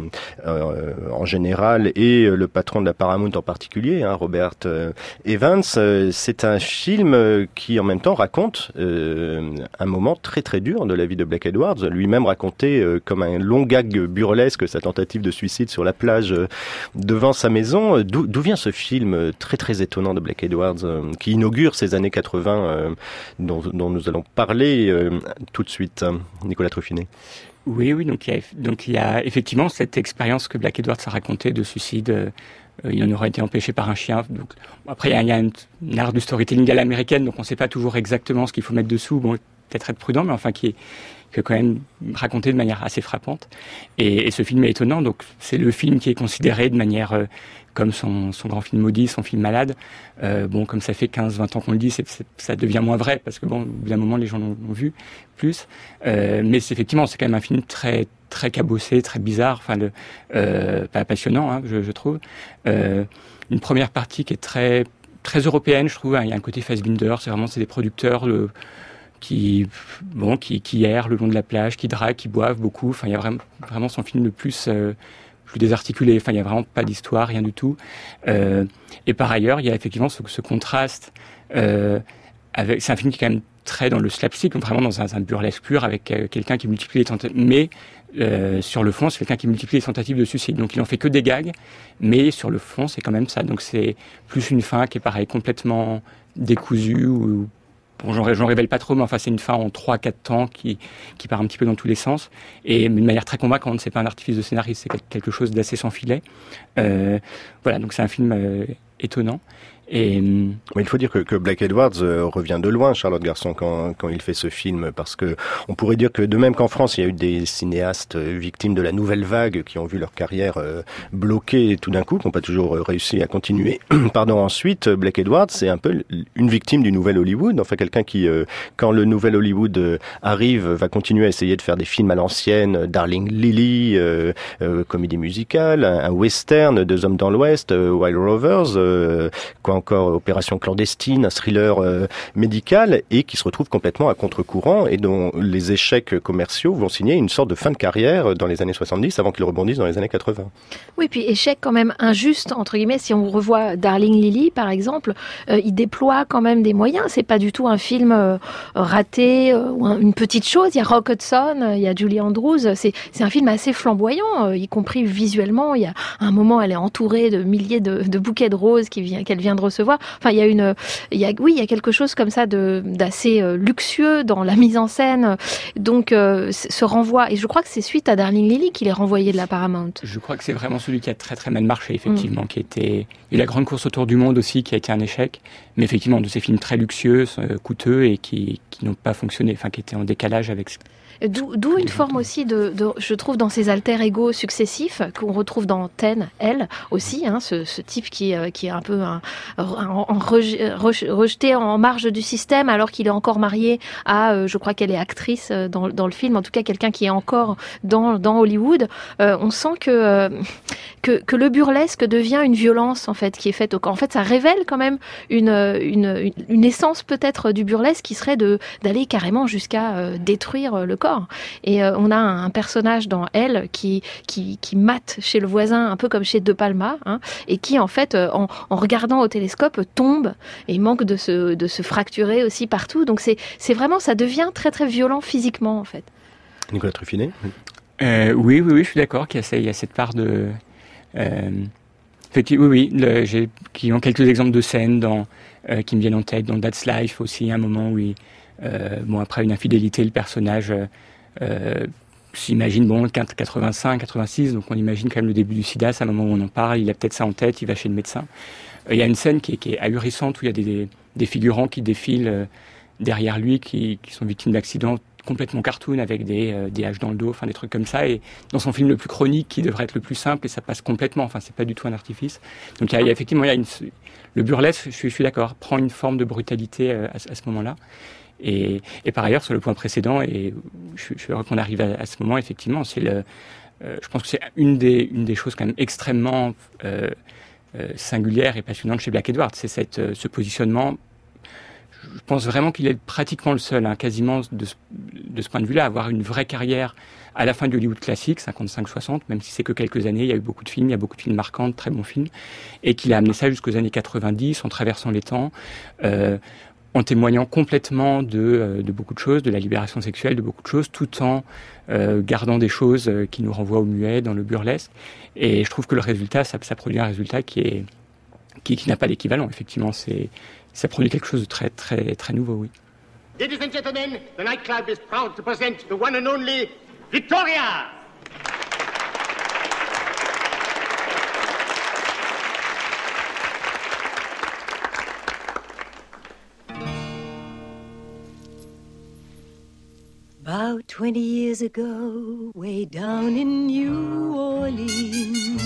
en général et le patron de la Paramount en particulier, Robert Evans. C'est un film qui en même temps raconte un moment très très dur de la vie de Blake Edwards, lui-même raconté comme un long gag burlesque, sa tentative de suicide sur la plage devant sa maison. D'où vient ce film très très étonnant de Blake Edwards qui inaugure ces années 80 dont nous allons parler tout de suite, Nicolas Truffinet? Oui, donc il y a effectivement cette expérience que Blake Edwards a racontée de suicide. Il en aurait été empêché par un chien. Donc, après, il y a un art du storytelling à l'américaine, donc on ne sait pas toujours exactement ce qu'il faut mettre dessous. Bon, peut-être être prudent, mais enfin qui est quand même raconté de manière assez frappante. Et ce film est étonnant. Donc c'est le film qui est considéré de manière comme son grand film maudit, son film malade. Comme ça fait 15-20 ans qu'on le dit, ça devient moins vrai, parce que au bout d'un moment, les gens l'ont vu plus. Mais effectivement, c'est quand même un film très, très cabossé, très bizarre, pas passionnant, je trouve. Une première partie qui est très, très européenne, je trouve. Il y a un côté Fassbinder, c'est des producteurs qui errent le long de la plage, qui draguent, qui boivent beaucoup. Il y a vraiment son film le plus désarticulé. Il y a vraiment pas d'histoire, rien du tout. Et par ailleurs, il y a effectivement ce contraste avec. C'est un film qui est quand même très dans le slapstick, vraiment dans un burlesque pur, avec quelqu'un qui multiplie les tentatives. Mais sur le fond, c'est quelqu'un qui multiplie les tentatives de suicide. Donc il en fait que des gags, mais sur le fond, c'est quand même ça. Donc c'est plus une fin qui est pareil, complètement décousue ou. J'en révèle pas trop, mais c'est une fin en 3-4 temps qui part un petit peu dans tous les sens, et d'une manière très convaincante. C'est pas un artifice de scénariste, c'est quelque chose d'assez sans filet. Donc c'est un film étonnant. Et il faut dire que Blake Edwards revient de loin, Charlotte Garçon, quand il fait ce film, parce que on pourrait dire que de même qu'en France, il y a eu des cinéastes victimes de la nouvelle vague qui ont vu leur carrière bloquée tout d'un coup, qui n'ont pas toujours réussi à continuer. Ensuite, Blake Edwards, c'est un peu une victime du nouvel Hollywood, enfin quelqu'un qui, quand le nouvel Hollywood arrive, va continuer à essayer de faire des films à l'ancienne, Darling Lily, comédie musicale, un western, Deux hommes dans l'Ouest, Wild Rovers, encore Opération clandestine, un thriller médical, et qui se retrouve complètement à contre-courant et dont les échecs commerciaux vont signer une sorte de fin de carrière dans les années 70 avant qu'il rebondisse dans les années 80. Oui, puis échec quand même injuste, entre guillemets, si on revoit Darling Lily par exemple, il déploie quand même des moyens, c'est pas du tout un film raté ou une petite chose, il y a Rock Hudson, il y a Julie Andrews, c'est un film assez flamboyant, y compris visuellement, il y a un moment elle est entourée de milliers de bouquets de roses qu'elle vient de recevoir. Enfin, il y a quelque chose comme ça d'assez luxueux dans la mise en scène. Donc, ce renvoi, et je crois que c'est suite à Darling Lily qu'il est renvoyé de la Paramount. Je crois que c'est vraiment celui qui a très très mal marché, effectivement, qui était, et la grande course autour du monde aussi, qui a été un échec. Mais effectivement, de ces films très luxueux, coûteux et qui n'ont pas fonctionné, enfin, qui étaient en décalage avec ce. D'où une forme aussi je trouve, dans ces alter ego successifs qu'on retrouve dans Ten, elle aussi, ce type qui est un peu rejeté en marge du système alors qu'il est encore marié à, je crois qu'elle est actrice dans le film, en tout cas quelqu'un qui est encore dans Hollywood. On sent que le burlesque devient une violence en fait qui est faite en fait ça révèle quand même une essence peut-être du burlesque qui serait d'aller carrément jusqu'à détruire le corps. Et on a un personnage dans Elle qui mate chez le voisin un peu comme chez De Palma, et qui en fait en regardant au télescope tombe et manque de se fracturer aussi partout. Donc c'est vraiment, ça devient très très violent physiquement en fait. Nicolas Truffinet. Oui, je suis d'accord qu'il y a cette part de effectivement, qui ont quelques exemples de scènes qui me viennent en tête dans That's Life aussi, un moment où après une infidélité, le personnage s'imagine 85, 86, donc on imagine quand même le début du sida, c'est un moment où on en parle, il a peut-être ça en tête, il va chez le médecin. Il y a une scène qui est ahurissante où il y a des figurants qui défilent derrière lui, qui sont victimes d'accidents complètement cartoon avec des haches dans le dos, enfin des trucs comme ça, et dans son film le plus chronique qui devrait être le plus simple, et ça passe complètement, enfin c'est pas du tout un artifice. Donc il y a effectivement le burlesque, je suis d'accord, prend une forme de brutalité à ce moment-là. Et par ailleurs, sur le point précédent, et je suis heureux qu'on arrive à ce moment, effectivement, je pense que c'est une des choses quand même extrêmement singulières et passionnantes chez Blake Edwards, c'est ce positionnement. Je pense vraiment qu'il est pratiquement le seul, quasiment de ce point de vue-là, à avoir une vraie carrière à la fin du Hollywood classique, 55-60, même si c'est que quelques années, il y a eu beaucoup de films, il y a beaucoup de films marquants, de très bons films, et qu'il a amené ça jusqu'aux années 90, en traversant les temps, en témoignant complètement de beaucoup de choses, de la libération sexuelle, de beaucoup de choses, tout en gardant des choses qui nous renvoient au muet, dans le burlesque. Et je trouve que le résultat, ça produit un résultat qui n'a pas d'équivalent, effectivement. Ça produit quelque chose de très, très, très nouveau, oui. Ladies and gentlemen, the nightclub is proud to present the one and only Victoria! About 20 years ago, way down in New Orleans,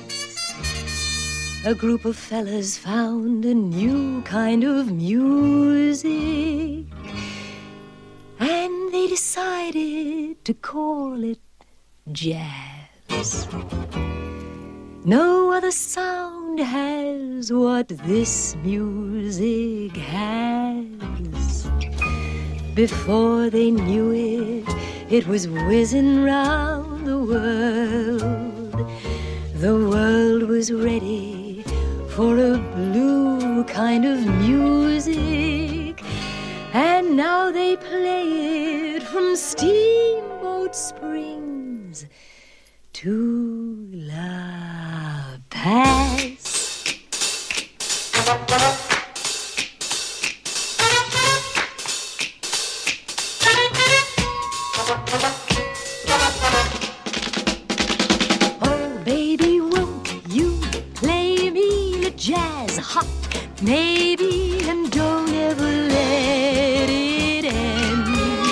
a group of fellas found a new kind of music, and they decided to call it jazz. No other sound has what this music has. Before they knew it, it was whizzing round the world. The world was ready for a blue kind of music, and now they play it from Steamboat Springs to La Paz. Oh, baby, won't you play me the jazz hot? maybe, and don't ever let it end.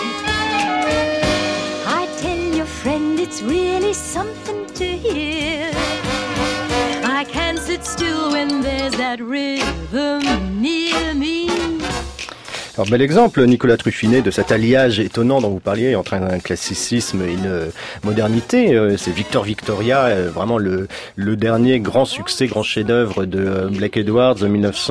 I tell your friend it's really something to hear. I can't sit still when there's that rhythm near me. Alors, bel exemple, Nicolas Truffinet, de cet alliage étonnant dont vous parliez, entre un classicisme et une modernité. C'est Victor Victoria, vraiment le dernier grand succès, grand chef-d'œuvre de Blake Edwards,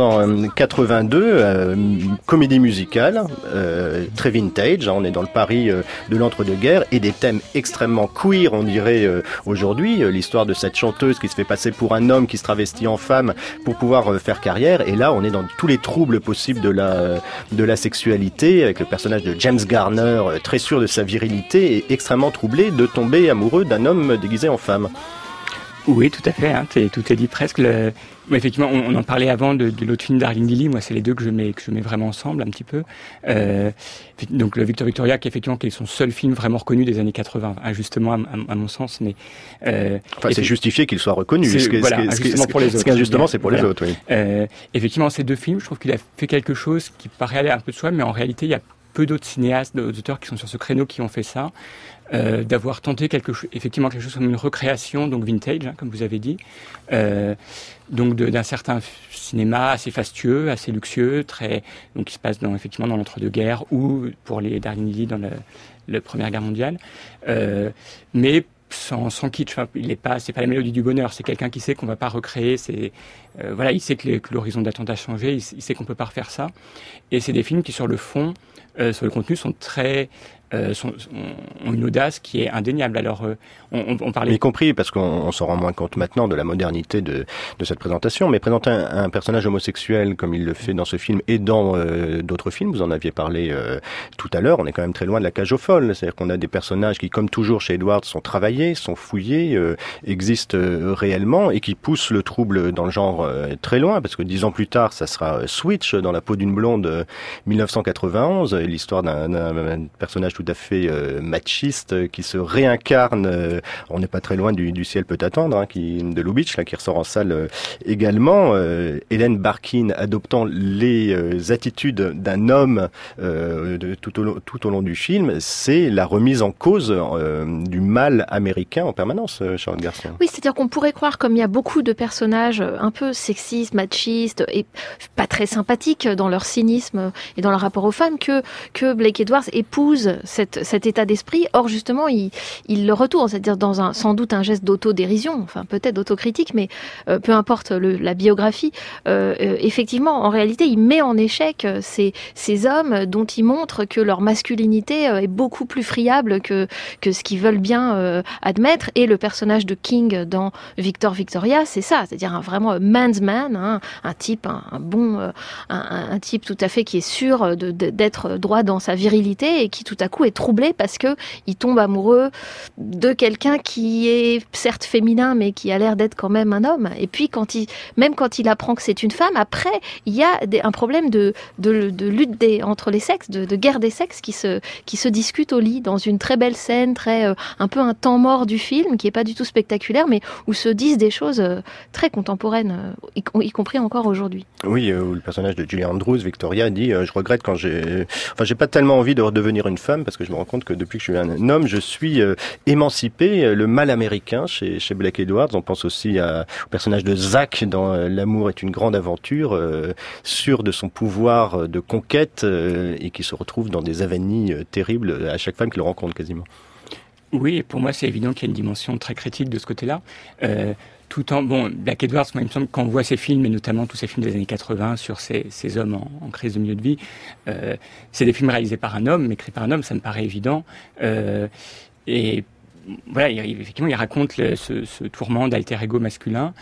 1982, comédie musicale, très vintage, on est dans le Paris de l'entre-deux-guerres, et des thèmes extrêmement queer, on dirait aujourd'hui, l'histoire de cette chanteuse qui se fait passer pour un homme, qui se travestit en femme pour pouvoir faire carrière, et là on est dans tous les troubles possibles de la sexualité, avec le personnage de James Garner, très sûr de sa virilité et extrêmement troublé de tomber amoureux d'un homme déguisé en femme. Oui, tout à fait, hein, tout est dit presque. Effectivement, on en parlait avant de l'autre film Darling Lily. Moi, c'est les deux que je mets vraiment ensemble un petit peu. Donc le Victor Victoria, qui est son seul film vraiment reconnu des années 80, injustement à mon sens. Mais c'est justifié qu'il soit reconnu. Injustement pour les autres. Ce qu'injustement, c'est pour les autres. Oui. Effectivement, ces deux films, je trouve qu'il a fait quelque chose qui paraît aller un peu de soi, mais en réalité, il y a peu d'autres cinéastes, d'autres auteurs qui sont sur ce créneau qui ont fait ça. D'avoir tenté quelque chose comme une recréation, donc vintage, hein, comme vous avez dit, donc d'un certain cinéma assez fastueux, assez luxueux, donc qui se passe dans l'entre-deux-guerres ou pour les Darling Lily dans la Première Guerre mondiale, mais sans kitsch. Enfin, c'est pas la mélodie du bonheur. C'est quelqu'un qui sait qu'on va pas recréer. Il sait que l'horizon d'attente a changé. Il sait qu'on peut pas refaire ça. Et c'est des films qui, sur le fond, sur le contenu, sont très ont une audace qui est indéniable. Alors, on parlait... Y compris, parce qu'on s'en rend moins compte maintenant de la modernité de cette présentation, mais présenter un personnage homosexuel comme il le fait dans ce film et dans d'autres films, vous en aviez parlé tout à l'heure, on est quand même très loin de la cage aux folles. C'est-à-dire qu'on a des personnages qui, comme toujours chez Edwards, sont travaillés, sont fouillés, existent réellement et qui poussent le trouble dans le genre très loin, parce que 10 ans plus tard, ça sera Switch, dans la peau d'une blonde, 1991, l'histoire d'un personnage tout à fait machiste qui se réincarne. On n'est pas très loin du ciel peut attendre, hein, de Lubitsch, là, qui ressort en salle également. Hélène Barkin adoptant les attitudes d'un homme tout au long du film, c'est la remise en cause du mal américain en permanence, Charlotte Garcia. Oui, c'est-à-dire qu'on pourrait croire, comme il y a beaucoup de personnages un peu sexistes, machistes et pas très sympathiques dans leur cynisme et dans leur rapport aux femmes, que Blake Edwards épouse cet état d'esprit. Or, justement, il le retourne, c'est-à-dire dans sans doute un geste d'autodérision, enfin peut-être d'autocritique, mais peu importe la biographie, effectivement, en réalité, il met en échec ces hommes dont il montre que leur masculinité est beaucoup plus friable que ce qu'ils veulent bien admettre. Et le personnage de King dans Victor Victoria, c'est ça, c'est-à-dire vraiment man's man, hein, un type, un type tout à fait qui est sûr d'être droit dans sa virilité et qui tout à coup est troublé parce que il tombe amoureux de quelqu'un qui est certes féminin mais qui a l'air d'être quand même un homme. Et puis quand il apprend que c'est une femme, après il y a un problème de lutte entre les sexes, de guerre des sexes qui se discute au lit dans une très belle scène, un peu un temps mort du film qui est pas du tout spectaculaire mais où se disent des choses très contemporaines, y compris encore aujourd'hui. Oui, où le personnage de Julie Andrews, Victoria, dit je regrette quand j'ai pas tellement envie de redevenir une femme parce que je me rends compte que depuis que je suis un homme, je suis émancipé. Le mal américain chez Blake Edwards. On pense aussi au personnage de Zach dans L'amour est une grande aventure, sûr de son pouvoir de conquête et qui se retrouve dans des avanies terribles à chaque femme qu'il rencontre quasiment. Oui, et pour moi c'est évident qu'il y a une dimension très critique de ce côté-là. Blake Edwards, moi, il me semble, quand on voit ses films, et notamment tous ces films des années 80 sur ces hommes en crise de milieu de vie, c'est des films réalisés par un homme, mais écrits par un homme, ça me paraît évident. Et voilà, effectivement, il raconte ce tourment d'alter ego masculin.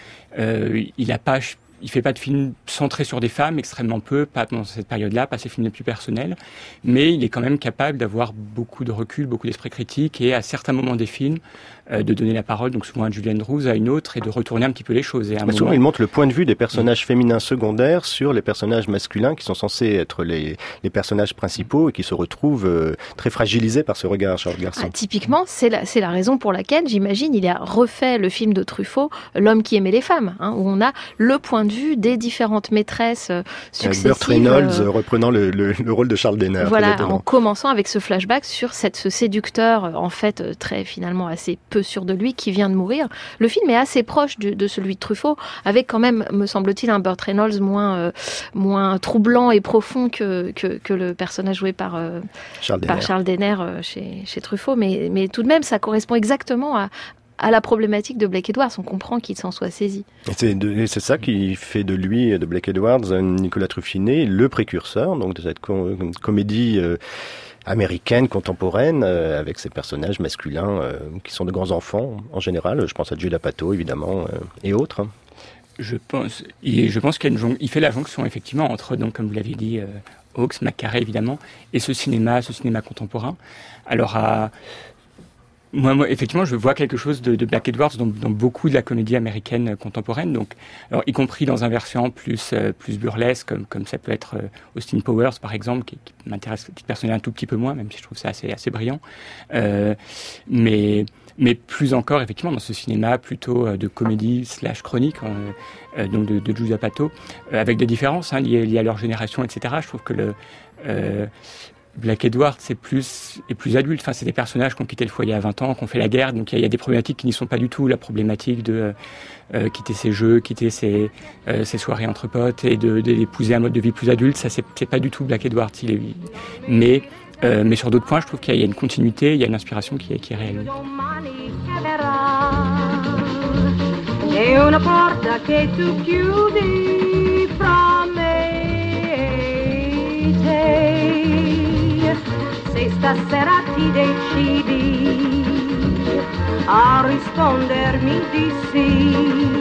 Il fait pas de films centrés sur des femmes, extrêmement peu, pas dans cette période-là, pas ses films les plus personnels, mais il est quand même capable d'avoir beaucoup de recul, beaucoup d'esprit critique, et à certains moments des films, de donner la parole, donc souvent à Julianne Drews, à une autre, et de retourner un petit peu les choses. Et souvent, il montre le point de vue des personnages féminins secondaires sur les personnages masculins qui sont censés être les personnages principaux et qui se retrouvent très fragilisés par ce regard, Charles Garçon. Typiquement, c'est la raison pour laquelle, j'imagine, il a refait le film de Truffaut, L'homme qui aimait les femmes, où on a le point de vue des différentes maîtresses successives. Burt Reynolds reprenant le rôle de Charles Denner. Voilà, en commençant avec ce flashback sur ce séducteur, en fait, finalement assez peu sûr de lui, qui vient de mourir. Le film est assez proche de celui de Truffaut, avec quand même, me semble-t-il, un Burt Reynolds moins troublant et profond que le personnage joué par Charles Denner chez Truffaut. Mais tout de même, ça correspond exactement à la problématique de Blake Edwards. On comprend qu'il s'en soit saisi. Et c'est ça qui fait de lui, de Blake Edwards, Nicolas Truffinet, le précurseur donc de cette comédie américaine, contemporaine, avec ces personnages masculins qui sont de grands enfants en général. Je pense à Judd Apatow, évidemment, et autres. Je pense qu'il fait la jonction, effectivement, entre, donc, comme vous l'avez dit, Hawks, McCarey, évidemment, et ce cinéma contemporain. Alors, moi, effectivement, je vois quelque chose de Blake Edwards dans beaucoup de la comédie américaine contemporaine, donc, alors, y compris dans un versant plus burlesque, comme ça peut être Austin Powers, par exemple, qui m'intéresse personnellement un tout petit peu moins, même si je trouve ça assez brillant. Mais plus encore, effectivement, dans ce cinéma plutôt de comédie / chronique, donc de Judd Apatow, avec des différences liées à leur génération, etc. Je trouve que Blake Edwards est plus adulte. Enfin, c'est des personnages qui ont quitté le foyer à 20 ans, qui ont fait la guerre. Donc, il y a des problématiques qui n'y sont pas du tout. La problématique de quitter ses jeux, quitter ses soirées entre potes et d'épouser un mode de vie plus adulte. Ça, c'est pas du tout Blake Edwards. Mais sur d'autres points, je trouve qu'il y a une continuité, il y a une inspiration qui est réelle. È una porta che tu chiudi fra me e te. Se stasera ti decidi a rispondermi di sì,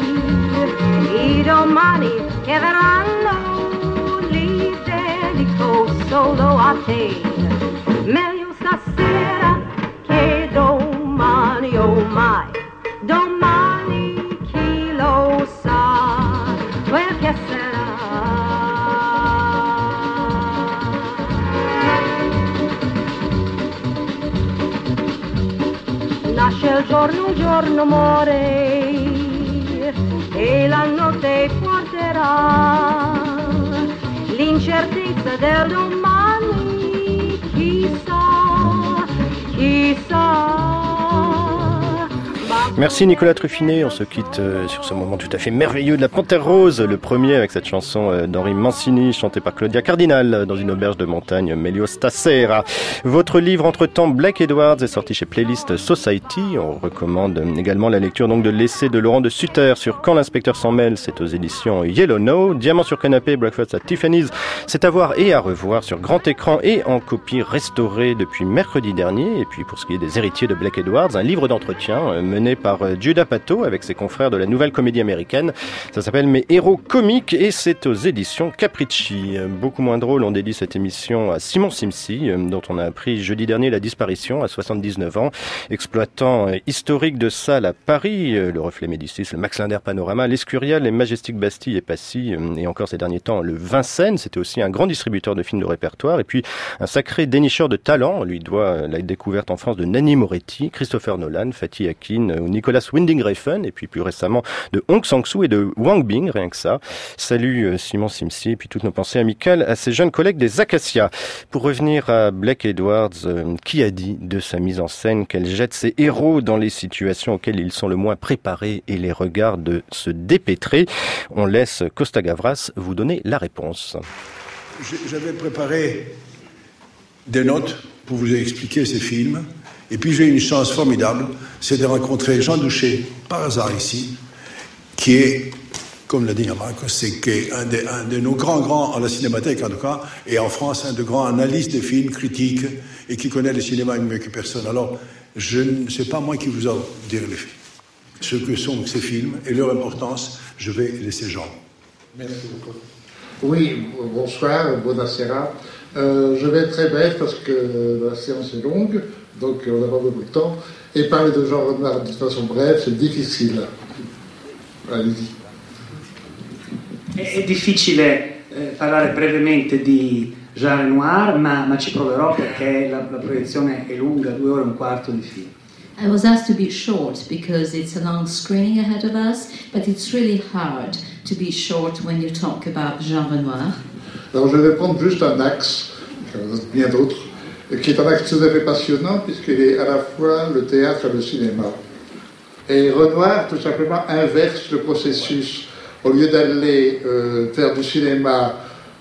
i domani che verranno li dedico solo a te. Meglio stasera che domani, oh mai, domani chi lo sa quel che sarà. Nasce il giorno muore e la notte porterà l'incertezza del domani, chissà, chissà. Merci Nicolas Truffinet, on se quitte sur ce moment tout à fait merveilleux de la Panthère Rose, le premier avec cette chanson d'Henri Mancini chantée par Claudia Cardinal dans une auberge de montagne, Meglio stasera. Votre livre entre-temps Blake Edwards est sorti chez Playlist Society. On recommande également la lecture donc de l'essai de Laurent de Sutter sur Quand l'inspecteur s'en mêle, c'est aux éditions Yellow No. Diamant sur canapé, Breakfast at Tiffany's, c'est à voir et à revoir sur grand écran et en copie restaurée depuis mercredi dernier. Et puis pour ce qui est des héritiers de Blake Edwards, un livre d'entretien mené par Judd Apatow avec ses confrères de la nouvelle comédie américaine. Ça s'appelle Mes héros comiques et c'est aux éditions Capricci. Beaucoup moins drôle, on dédie cette émission à Simon Simsi, dont on a appris jeudi dernier la disparition à 79 ans. Exploitant historique de salles à Paris, le Reflet Médicis, le Max Linder Panorama, l'Escurial, les Majestic Bastille et Passy, et encore ces derniers temps le Vincennes. C'était aussi un grand distributeur de films de répertoire et puis un sacré dénicheur de talent. On lui doit la découverte en France de Nanni Moretti, Christopher Nolan, Fatih Akin, Nicolas Winding Refn et puis plus récemment de Hong Sang-soo et de Wang Bing, rien que ça. Salut Simon Simsi et puis toutes nos pensées amicales à ses jeunes collègues des Acacias. Pour revenir à Blake Edwards, qui a dit de sa mise en scène qu'elle jette ses héros dans les situations auxquelles ils sont le moins préparés et les regarde se dépêtrer? On laisse Costa Gavras vous donner la réponse. J'avais préparé des notes pour vous expliquer ces films. Et puis j'ai eu une chance formidable, c'est de rencontrer Jean Douché, par hasard ici, qui est, comme l'a dit Marcos, c'est un de nos grands à la Cinémathèque en tout cas, et en France, un de grands analystes de films, critiques, et qui connaît le cinéma mieux que personne. Alors, je ne sais pas moi qui vous a dire ce que sont ces films et leur importance, je vais laisser Jean. Merci beaucoup. Oui, bonsoir, buonasera. Je vais être très bref parce que la séance est longue. donc on n'a pas beaucoup de temps. Et parler de Jean Renoir de façon brève, c'est difficile. Allez-y. È difficile parlare brevemente di Jean Renoir, ma ci proverò perché la proiezione è lunga, 2 ore e un quarto di film. I was asked to be short because it's a long screening ahead of us, but it's really hard to be short when you talk about Jean Renoir. Alors je vais prendre juste un axe, bien d'autres, qui est un axe tout à fait passionnant puisqu'il est à la fois le théâtre et le cinéma. Et Renoir, tout simplement, inverse le processus. Au lieu d'aller faire du cinéma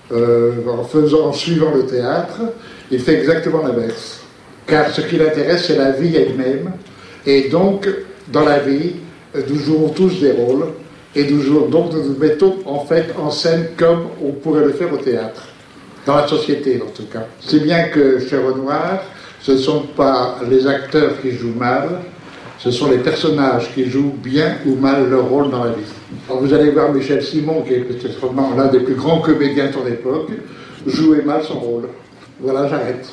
en suivant le théâtre, il fait exactement l'inverse. Car ce qui l'intéresse, c'est la vie elle-même. Et donc, dans la vie, nous jouons tous des rôles. Et donc nous nous mettons en fait en scène comme on pourrait le faire au théâtre. Dans la société, en tout cas. C'est bien que chez Renoir, ce ne sont pas les acteurs qui jouent mal, ce sont les personnages qui jouent bien ou mal leur rôle dans la vie. Alors vous allez voir Michel Simon, qui est peut-être l'un des plus grands comédiens de son époque, jouer mal son rôle. Voilà, j'arrête.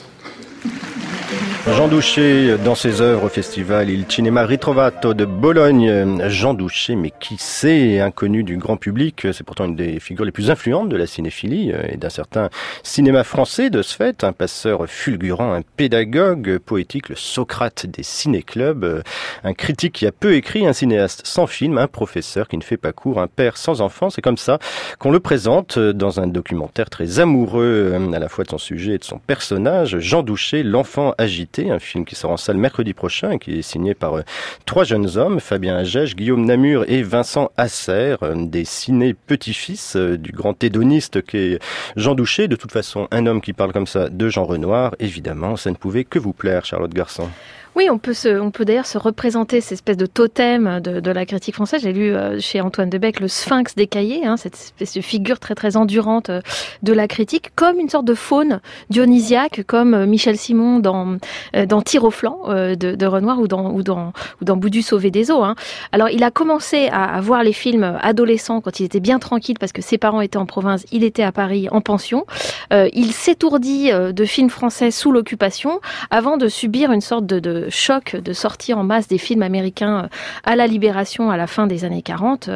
Jean Douché, dans ses œuvres au festival Il Cinema Ritrovato de Bologne. Jean Douché, mais qui c'est, inconnu du grand public, c'est pourtant une des figures les plus influentes de la cinéphilie et d'un certain cinéma français de ce fait, un passeur fulgurant, un pédagogue poétique, le Socrate des ciné-clubs, un critique qui a peu écrit, un cinéaste sans film, un professeur qui ne fait pas cours, un père sans enfant. C'est comme ça qu'on le présente dans un documentaire très amoureux à la fois de son sujet et de son personnage, Jean Douché, l'enfant agité, un film qui sort en salle mercredi prochain et qui est signé par 3 jeunes hommes, Fabien Agege, Guillaume Namur et Vincent Asser, des ciné-petits-fils du grand hédoniste qu'est Jean Douché. De toute façon, un homme qui parle comme ça de Jean Renoir, évidemment, ça ne pouvait que vous plaire, Charlotte Garçon. Oui, on peut d'ailleurs se représenter cette espèce de totem de la critique française. J'ai lu chez Antoine Debec le Sphinx des cahiers, cette espèce de figure très très endurante de la critique, comme une sorte de faune dionysiaque, comme Michel Simon dans Tir au flanc de Renoir ou dans Boudu sauvé des eaux. Alors il a commencé à voir les films adolescents quand il était bien tranquille parce que ses parents étaient en province, il était à Paris en pension. Il s'étourdit de films français sous l'occupation avant de subir une sorte de choc de sortie en masse des films américains à la Libération à la fin des années 40,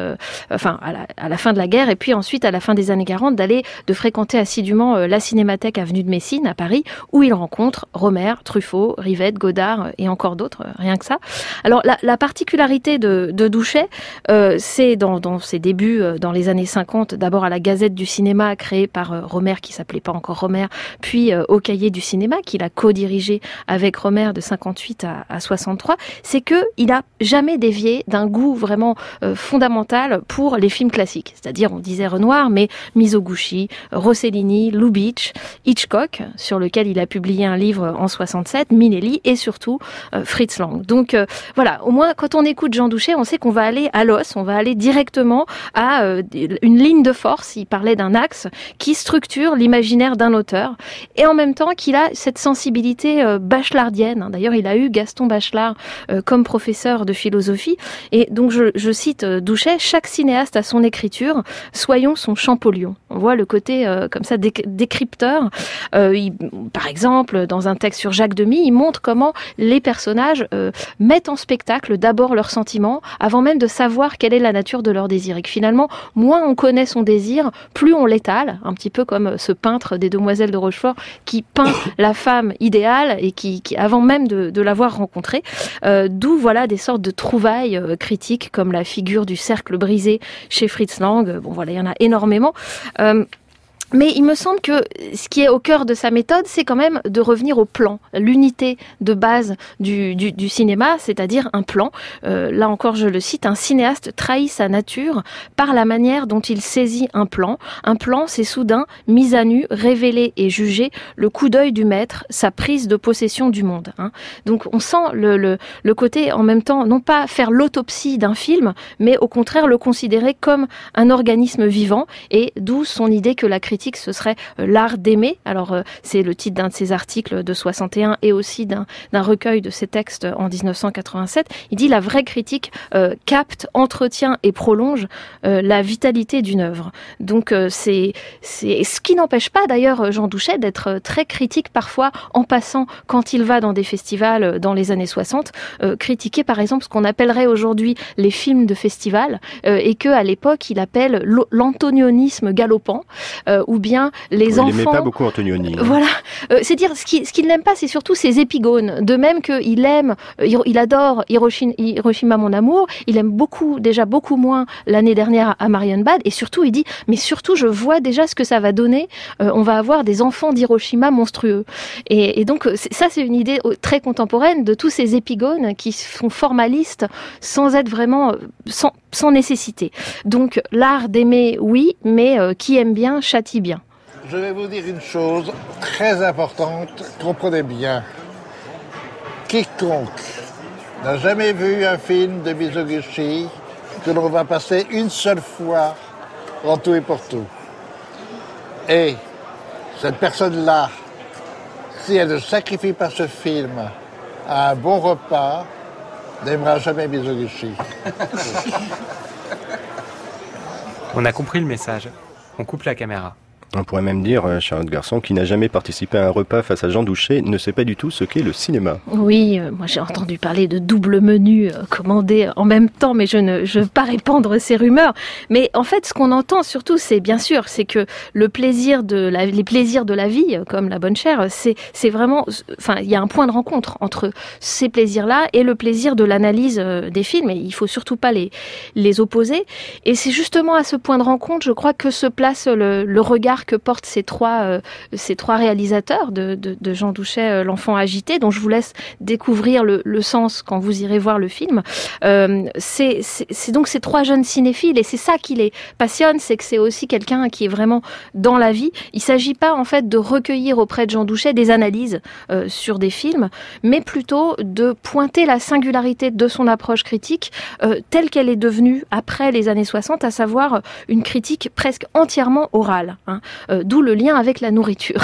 à la fin de la guerre, et puis ensuite à la fin des années 40 de fréquenter assidûment la Cinémathèque avenue de Messine à Paris, où il rencontre Rohmer, Truffaut, Rivette, Godard et encore d'autres, rien que ça. Alors la particularité de Douchet, c'est dans ses débuts dans les années 50, d'abord à la Gazette du cinéma créée par Rohmer, qui s'appelait pas encore Rohmer, puis au Cahier du cinéma qu'il a co-dirigé avec Rohmer de 58 à 63, c'est que il a jamais dévié d'un goût vraiment fondamental pour les films classiques. C'est-à-dire, on disait Renoir, mais Mizoguchi, Rossellini, Lubitsch, Hitchcock, sur lequel il a publié un livre en 67, Minelli, et surtout Fritz Lang. Donc voilà, au moins quand on écoute Jean Douchet, on sait qu'on va aller à l'os, on va aller directement à une ligne de force. Il parlait d'un axe qui structure l'imaginaire d'un auteur, et en même temps qu'il a cette sensibilité bachelardienne. D'ailleurs, il a eu Gaston Bachelard comme professeur de philosophie, et donc je cite Douchet: chaque cinéaste a son écriture, soyons son Champollion. On voit le côté comme ça décrypteur. Par exemple, dans un texte sur Jacques Demy, il montre comment les personnages mettent en spectacle d'abord leurs sentiments avant même de savoir quelle est la nature de leur désir, et que finalement, moins on connaît son désir, plus on l'étale, un petit peu comme ce peintre des Demoiselles de Rochefort qui peint la femme idéale et qui avant même de l'avoir rencontrée, d'où voilà des sortes de trouvailles critiques comme la figure du cercle brisé chez Fritz Lang. Bon voilà, il y en a énormément. Mais il me semble que ce qui est au cœur de sa méthode, c'est quand même de revenir au plan, l'unité de base du cinéma, c'est-à-dire un plan. Là encore, je le cite, un cinéaste trahit sa nature par la manière dont il saisit un plan. Un plan, c'est soudain, mise à nu, révéler et juger le coup d'œil du maître, sa prise de possession du monde. Donc on sent le côté, en même temps, non pas faire l'autopsie d'un film, mais au contraire le considérer comme un organisme vivant, et d'où son idée que la critique critique, ce serait l'art d'aimer. Alors, c'est le titre d'un de ses articles de 61 et aussi d'un recueil de ses textes en 1987. Il dit la vraie critique capte, entretient et prolonge la vitalité d'une œuvre. Donc, c'est ce qui n'empêche pas d'ailleurs Jean Douchet d'être très critique parfois en passant quand il va dans des festivals dans les années 60, critiquer par exemple ce qu'on appellerait aujourd'hui les films de festival et que à l'époque il appelle l'antonionisme galopant ou bien les enfants. Il n'aimait pas beaucoup Antonioni. Voilà, c'est dire ce qu'il n'aime pas, c'est surtout ses épigones. De même qu'il aime, il adore Hiroshima mon amour, il aime beaucoup moins l'année dernière à Marienbad et surtout il dit mais surtout je vois déjà ce que ça va donner. On va avoir des enfants d'Hiroshima monstrueux. Et donc ça c'est une idée très contemporaine de tous ces épigones qui sont formalistes sans être vraiment sans nécessité. Donc l'art d'aimer, oui, mais qui aime bien châtie bien. Je vais vous dire une chose très importante, comprenez bien. Quiconque n'a jamais vu un film de Mizoguchi que l'on va passer une seule fois en tout et pour tout. Et cette personne-là, si elle ne sacrifie pas ce film à un bon repas, n'aimera jamais Mizoguchi. On a compris le message. On coupe la caméra. On pourrait même dire, Charlotte Garçon, qui n'a jamais participé à un repas face à Jean Douchet, ne sait pas du tout ce qu'est le cinéma. Oui, moi j'ai entendu parler de double menu commandé en même temps, mais je ne veux pas répandre ces rumeurs. Mais en fait, ce qu'on entend surtout, c'est bien sûr, c'est que les plaisirs de la vie, comme la bonne chère, c'est vraiment, enfin, il y a un point de rencontre entre ces plaisirs-là et le plaisir de l'analyse des films. Et il faut surtout pas les opposer. Et c'est justement à ce point de rencontre, je crois, que se place le regard que portent ces trois réalisateurs de Jean Douchet, L'Enfant agité, dont je vous laisse découvrir le sens quand vous irez voir le film. C'est donc ces trois jeunes cinéphiles, et c'est ça qui les passionne, c'est que c'est aussi quelqu'un qui est vraiment dans la vie. Il s'agit pas en fait de recueillir auprès de Jean Douchet des analyses sur des films, mais plutôt de pointer la singularité de son approche critique telle qu'elle est devenue après les années 60, à savoir une critique presque entièrement orale. D'où le lien avec la nourriture.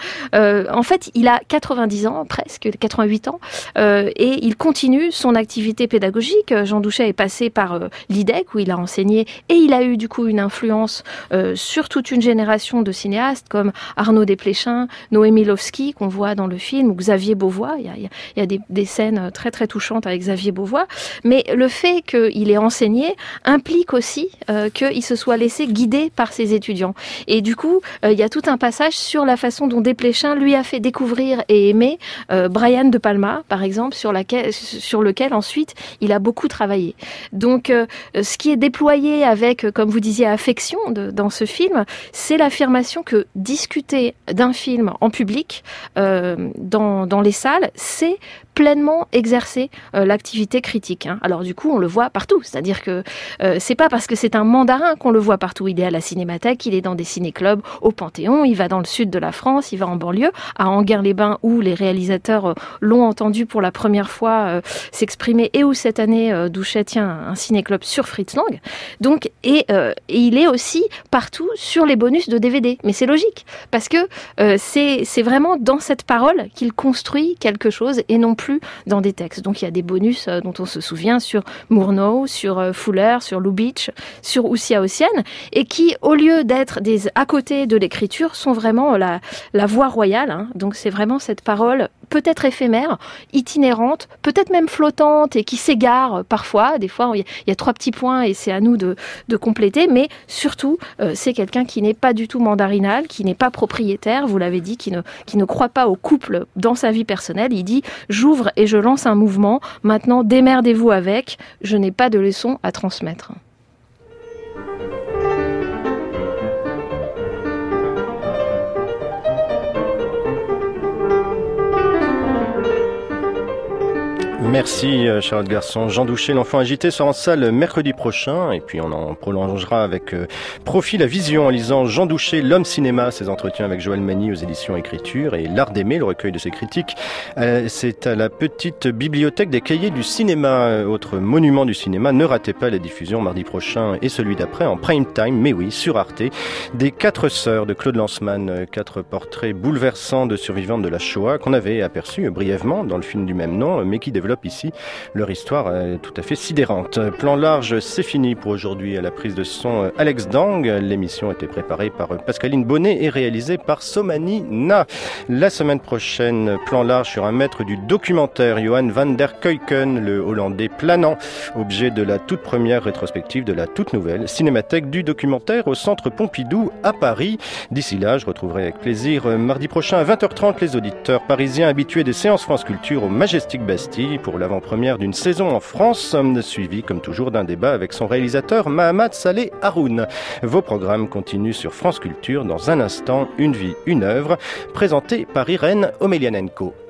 En fait, il a 90 ans, presque 88 ans, et il continue son activité pédagogique. Jean Douchet est passé par l'IDEC, où il a enseigné, et il a eu du coup une influence sur toute une génération de cinéastes, comme Arnaud Desplechin, Noémie Lovski, qu'on voit dans le film, ou Xavier Beauvois. Il y a des scènes très très touchantes avec Xavier Beauvois. Mais le fait qu'il ait enseigné implique aussi qu'il se soit laissé guider par ses étudiants. Et du coup, il y a tout un passage sur la façon dont Desplechin lui a fait découvrir et aimer Brian De Palma, par exemple, sur lequel ensuite il a beaucoup travaillé. Donc, ce qui est déployé avec, comme vous disiez, affection dans ce film, c'est l'affirmation que discuter d'un film en public, dans les salles, c'est pleinement exercer l'activité critique. Alors du coup, on le voit partout. C'est-à-dire que c'est pas parce que c'est un mandarin qu'on le voit partout. Il est à la Cinémathèque, il est dans des ciné-clubs au Panthéon, il va dans le sud de la France, il va en banlieue, à Enghien-les-Bains, où les réalisateurs l'ont entendu pour la première fois s'exprimer, et où cette année Douchet tient un ciné-club sur Fritz Lang. Donc, et il est aussi partout sur les bonus de DVD. Mais c'est logique, parce que c'est vraiment dans cette parole qu'il construit quelque chose, et non plus dans des textes. Donc il y a des bonus dont on se souvient sur Murnau, sur Fuller, sur Lubitsch, sur Oussia Ossienne, et qui, au lieu d'être à côté de l'écriture, sont vraiment la voie royale. Donc c'est vraiment cette parole peut-être éphémère, itinérante, peut-être même flottante et qui s'égare parfois. Des fois, il y a 3 petits points et c'est à nous de compléter, mais surtout, c'est quelqu'un qui n'est pas du tout mandarinal, qui n'est pas propriétaire, vous l'avez dit, qui ne croit pas au couple dans sa vie personnelle. Il dit « J'ouvre et je lance un mouvement, maintenant démerdez-vous avec, je n'ai pas de leçons à transmettre ». Merci Charlotte Garçon. Jean Douché, l'enfant agité, sera en salle mercredi prochain et puis on en prolongera avec Profil à Vision en lisant Jean Douché, L'homme cinéma, ses entretiens avec Joël Magny aux éditions Écriture et L'art d'aimer, le recueil de ses critiques. C'est à la petite bibliothèque des cahiers du cinéma, autre monument du cinéma. Ne ratez pas la diffusion mardi prochain et celui d'après en prime time, mais oui, sur Arte, des 4 sœurs de Claude Lanzmann, 4 portraits bouleversants de survivantes de la Shoah qu'on avait aperçus brièvement dans le film du même nom, mais qui développe ici leur histoire tout à fait sidérante. Plan large, c'est fini pour aujourd'hui. À la prise de son, Alex Dang. L'émission était préparée par Pascaline Bonnet et réalisée par Somani Na. La semaine prochaine, plan large sur un maître du documentaire, Johan van der Keuken, le Hollandais planant, objet de la toute première rétrospective de la toute nouvelle Cinémathèque du documentaire au Centre Pompidou à Paris. D'ici là, je retrouverai avec plaisir mardi prochain à 20h30 les auditeurs parisiens habitués des séances France Culture au Majestic Bastille pour l'avant-première d'une saison en France, suivi comme toujours d'un débat avec son réalisateur Mahamat Saleh Haroun. Vos programmes continuent sur France Culture dans un instant, Une vie, une œuvre, présenté par Irène Omelianenko.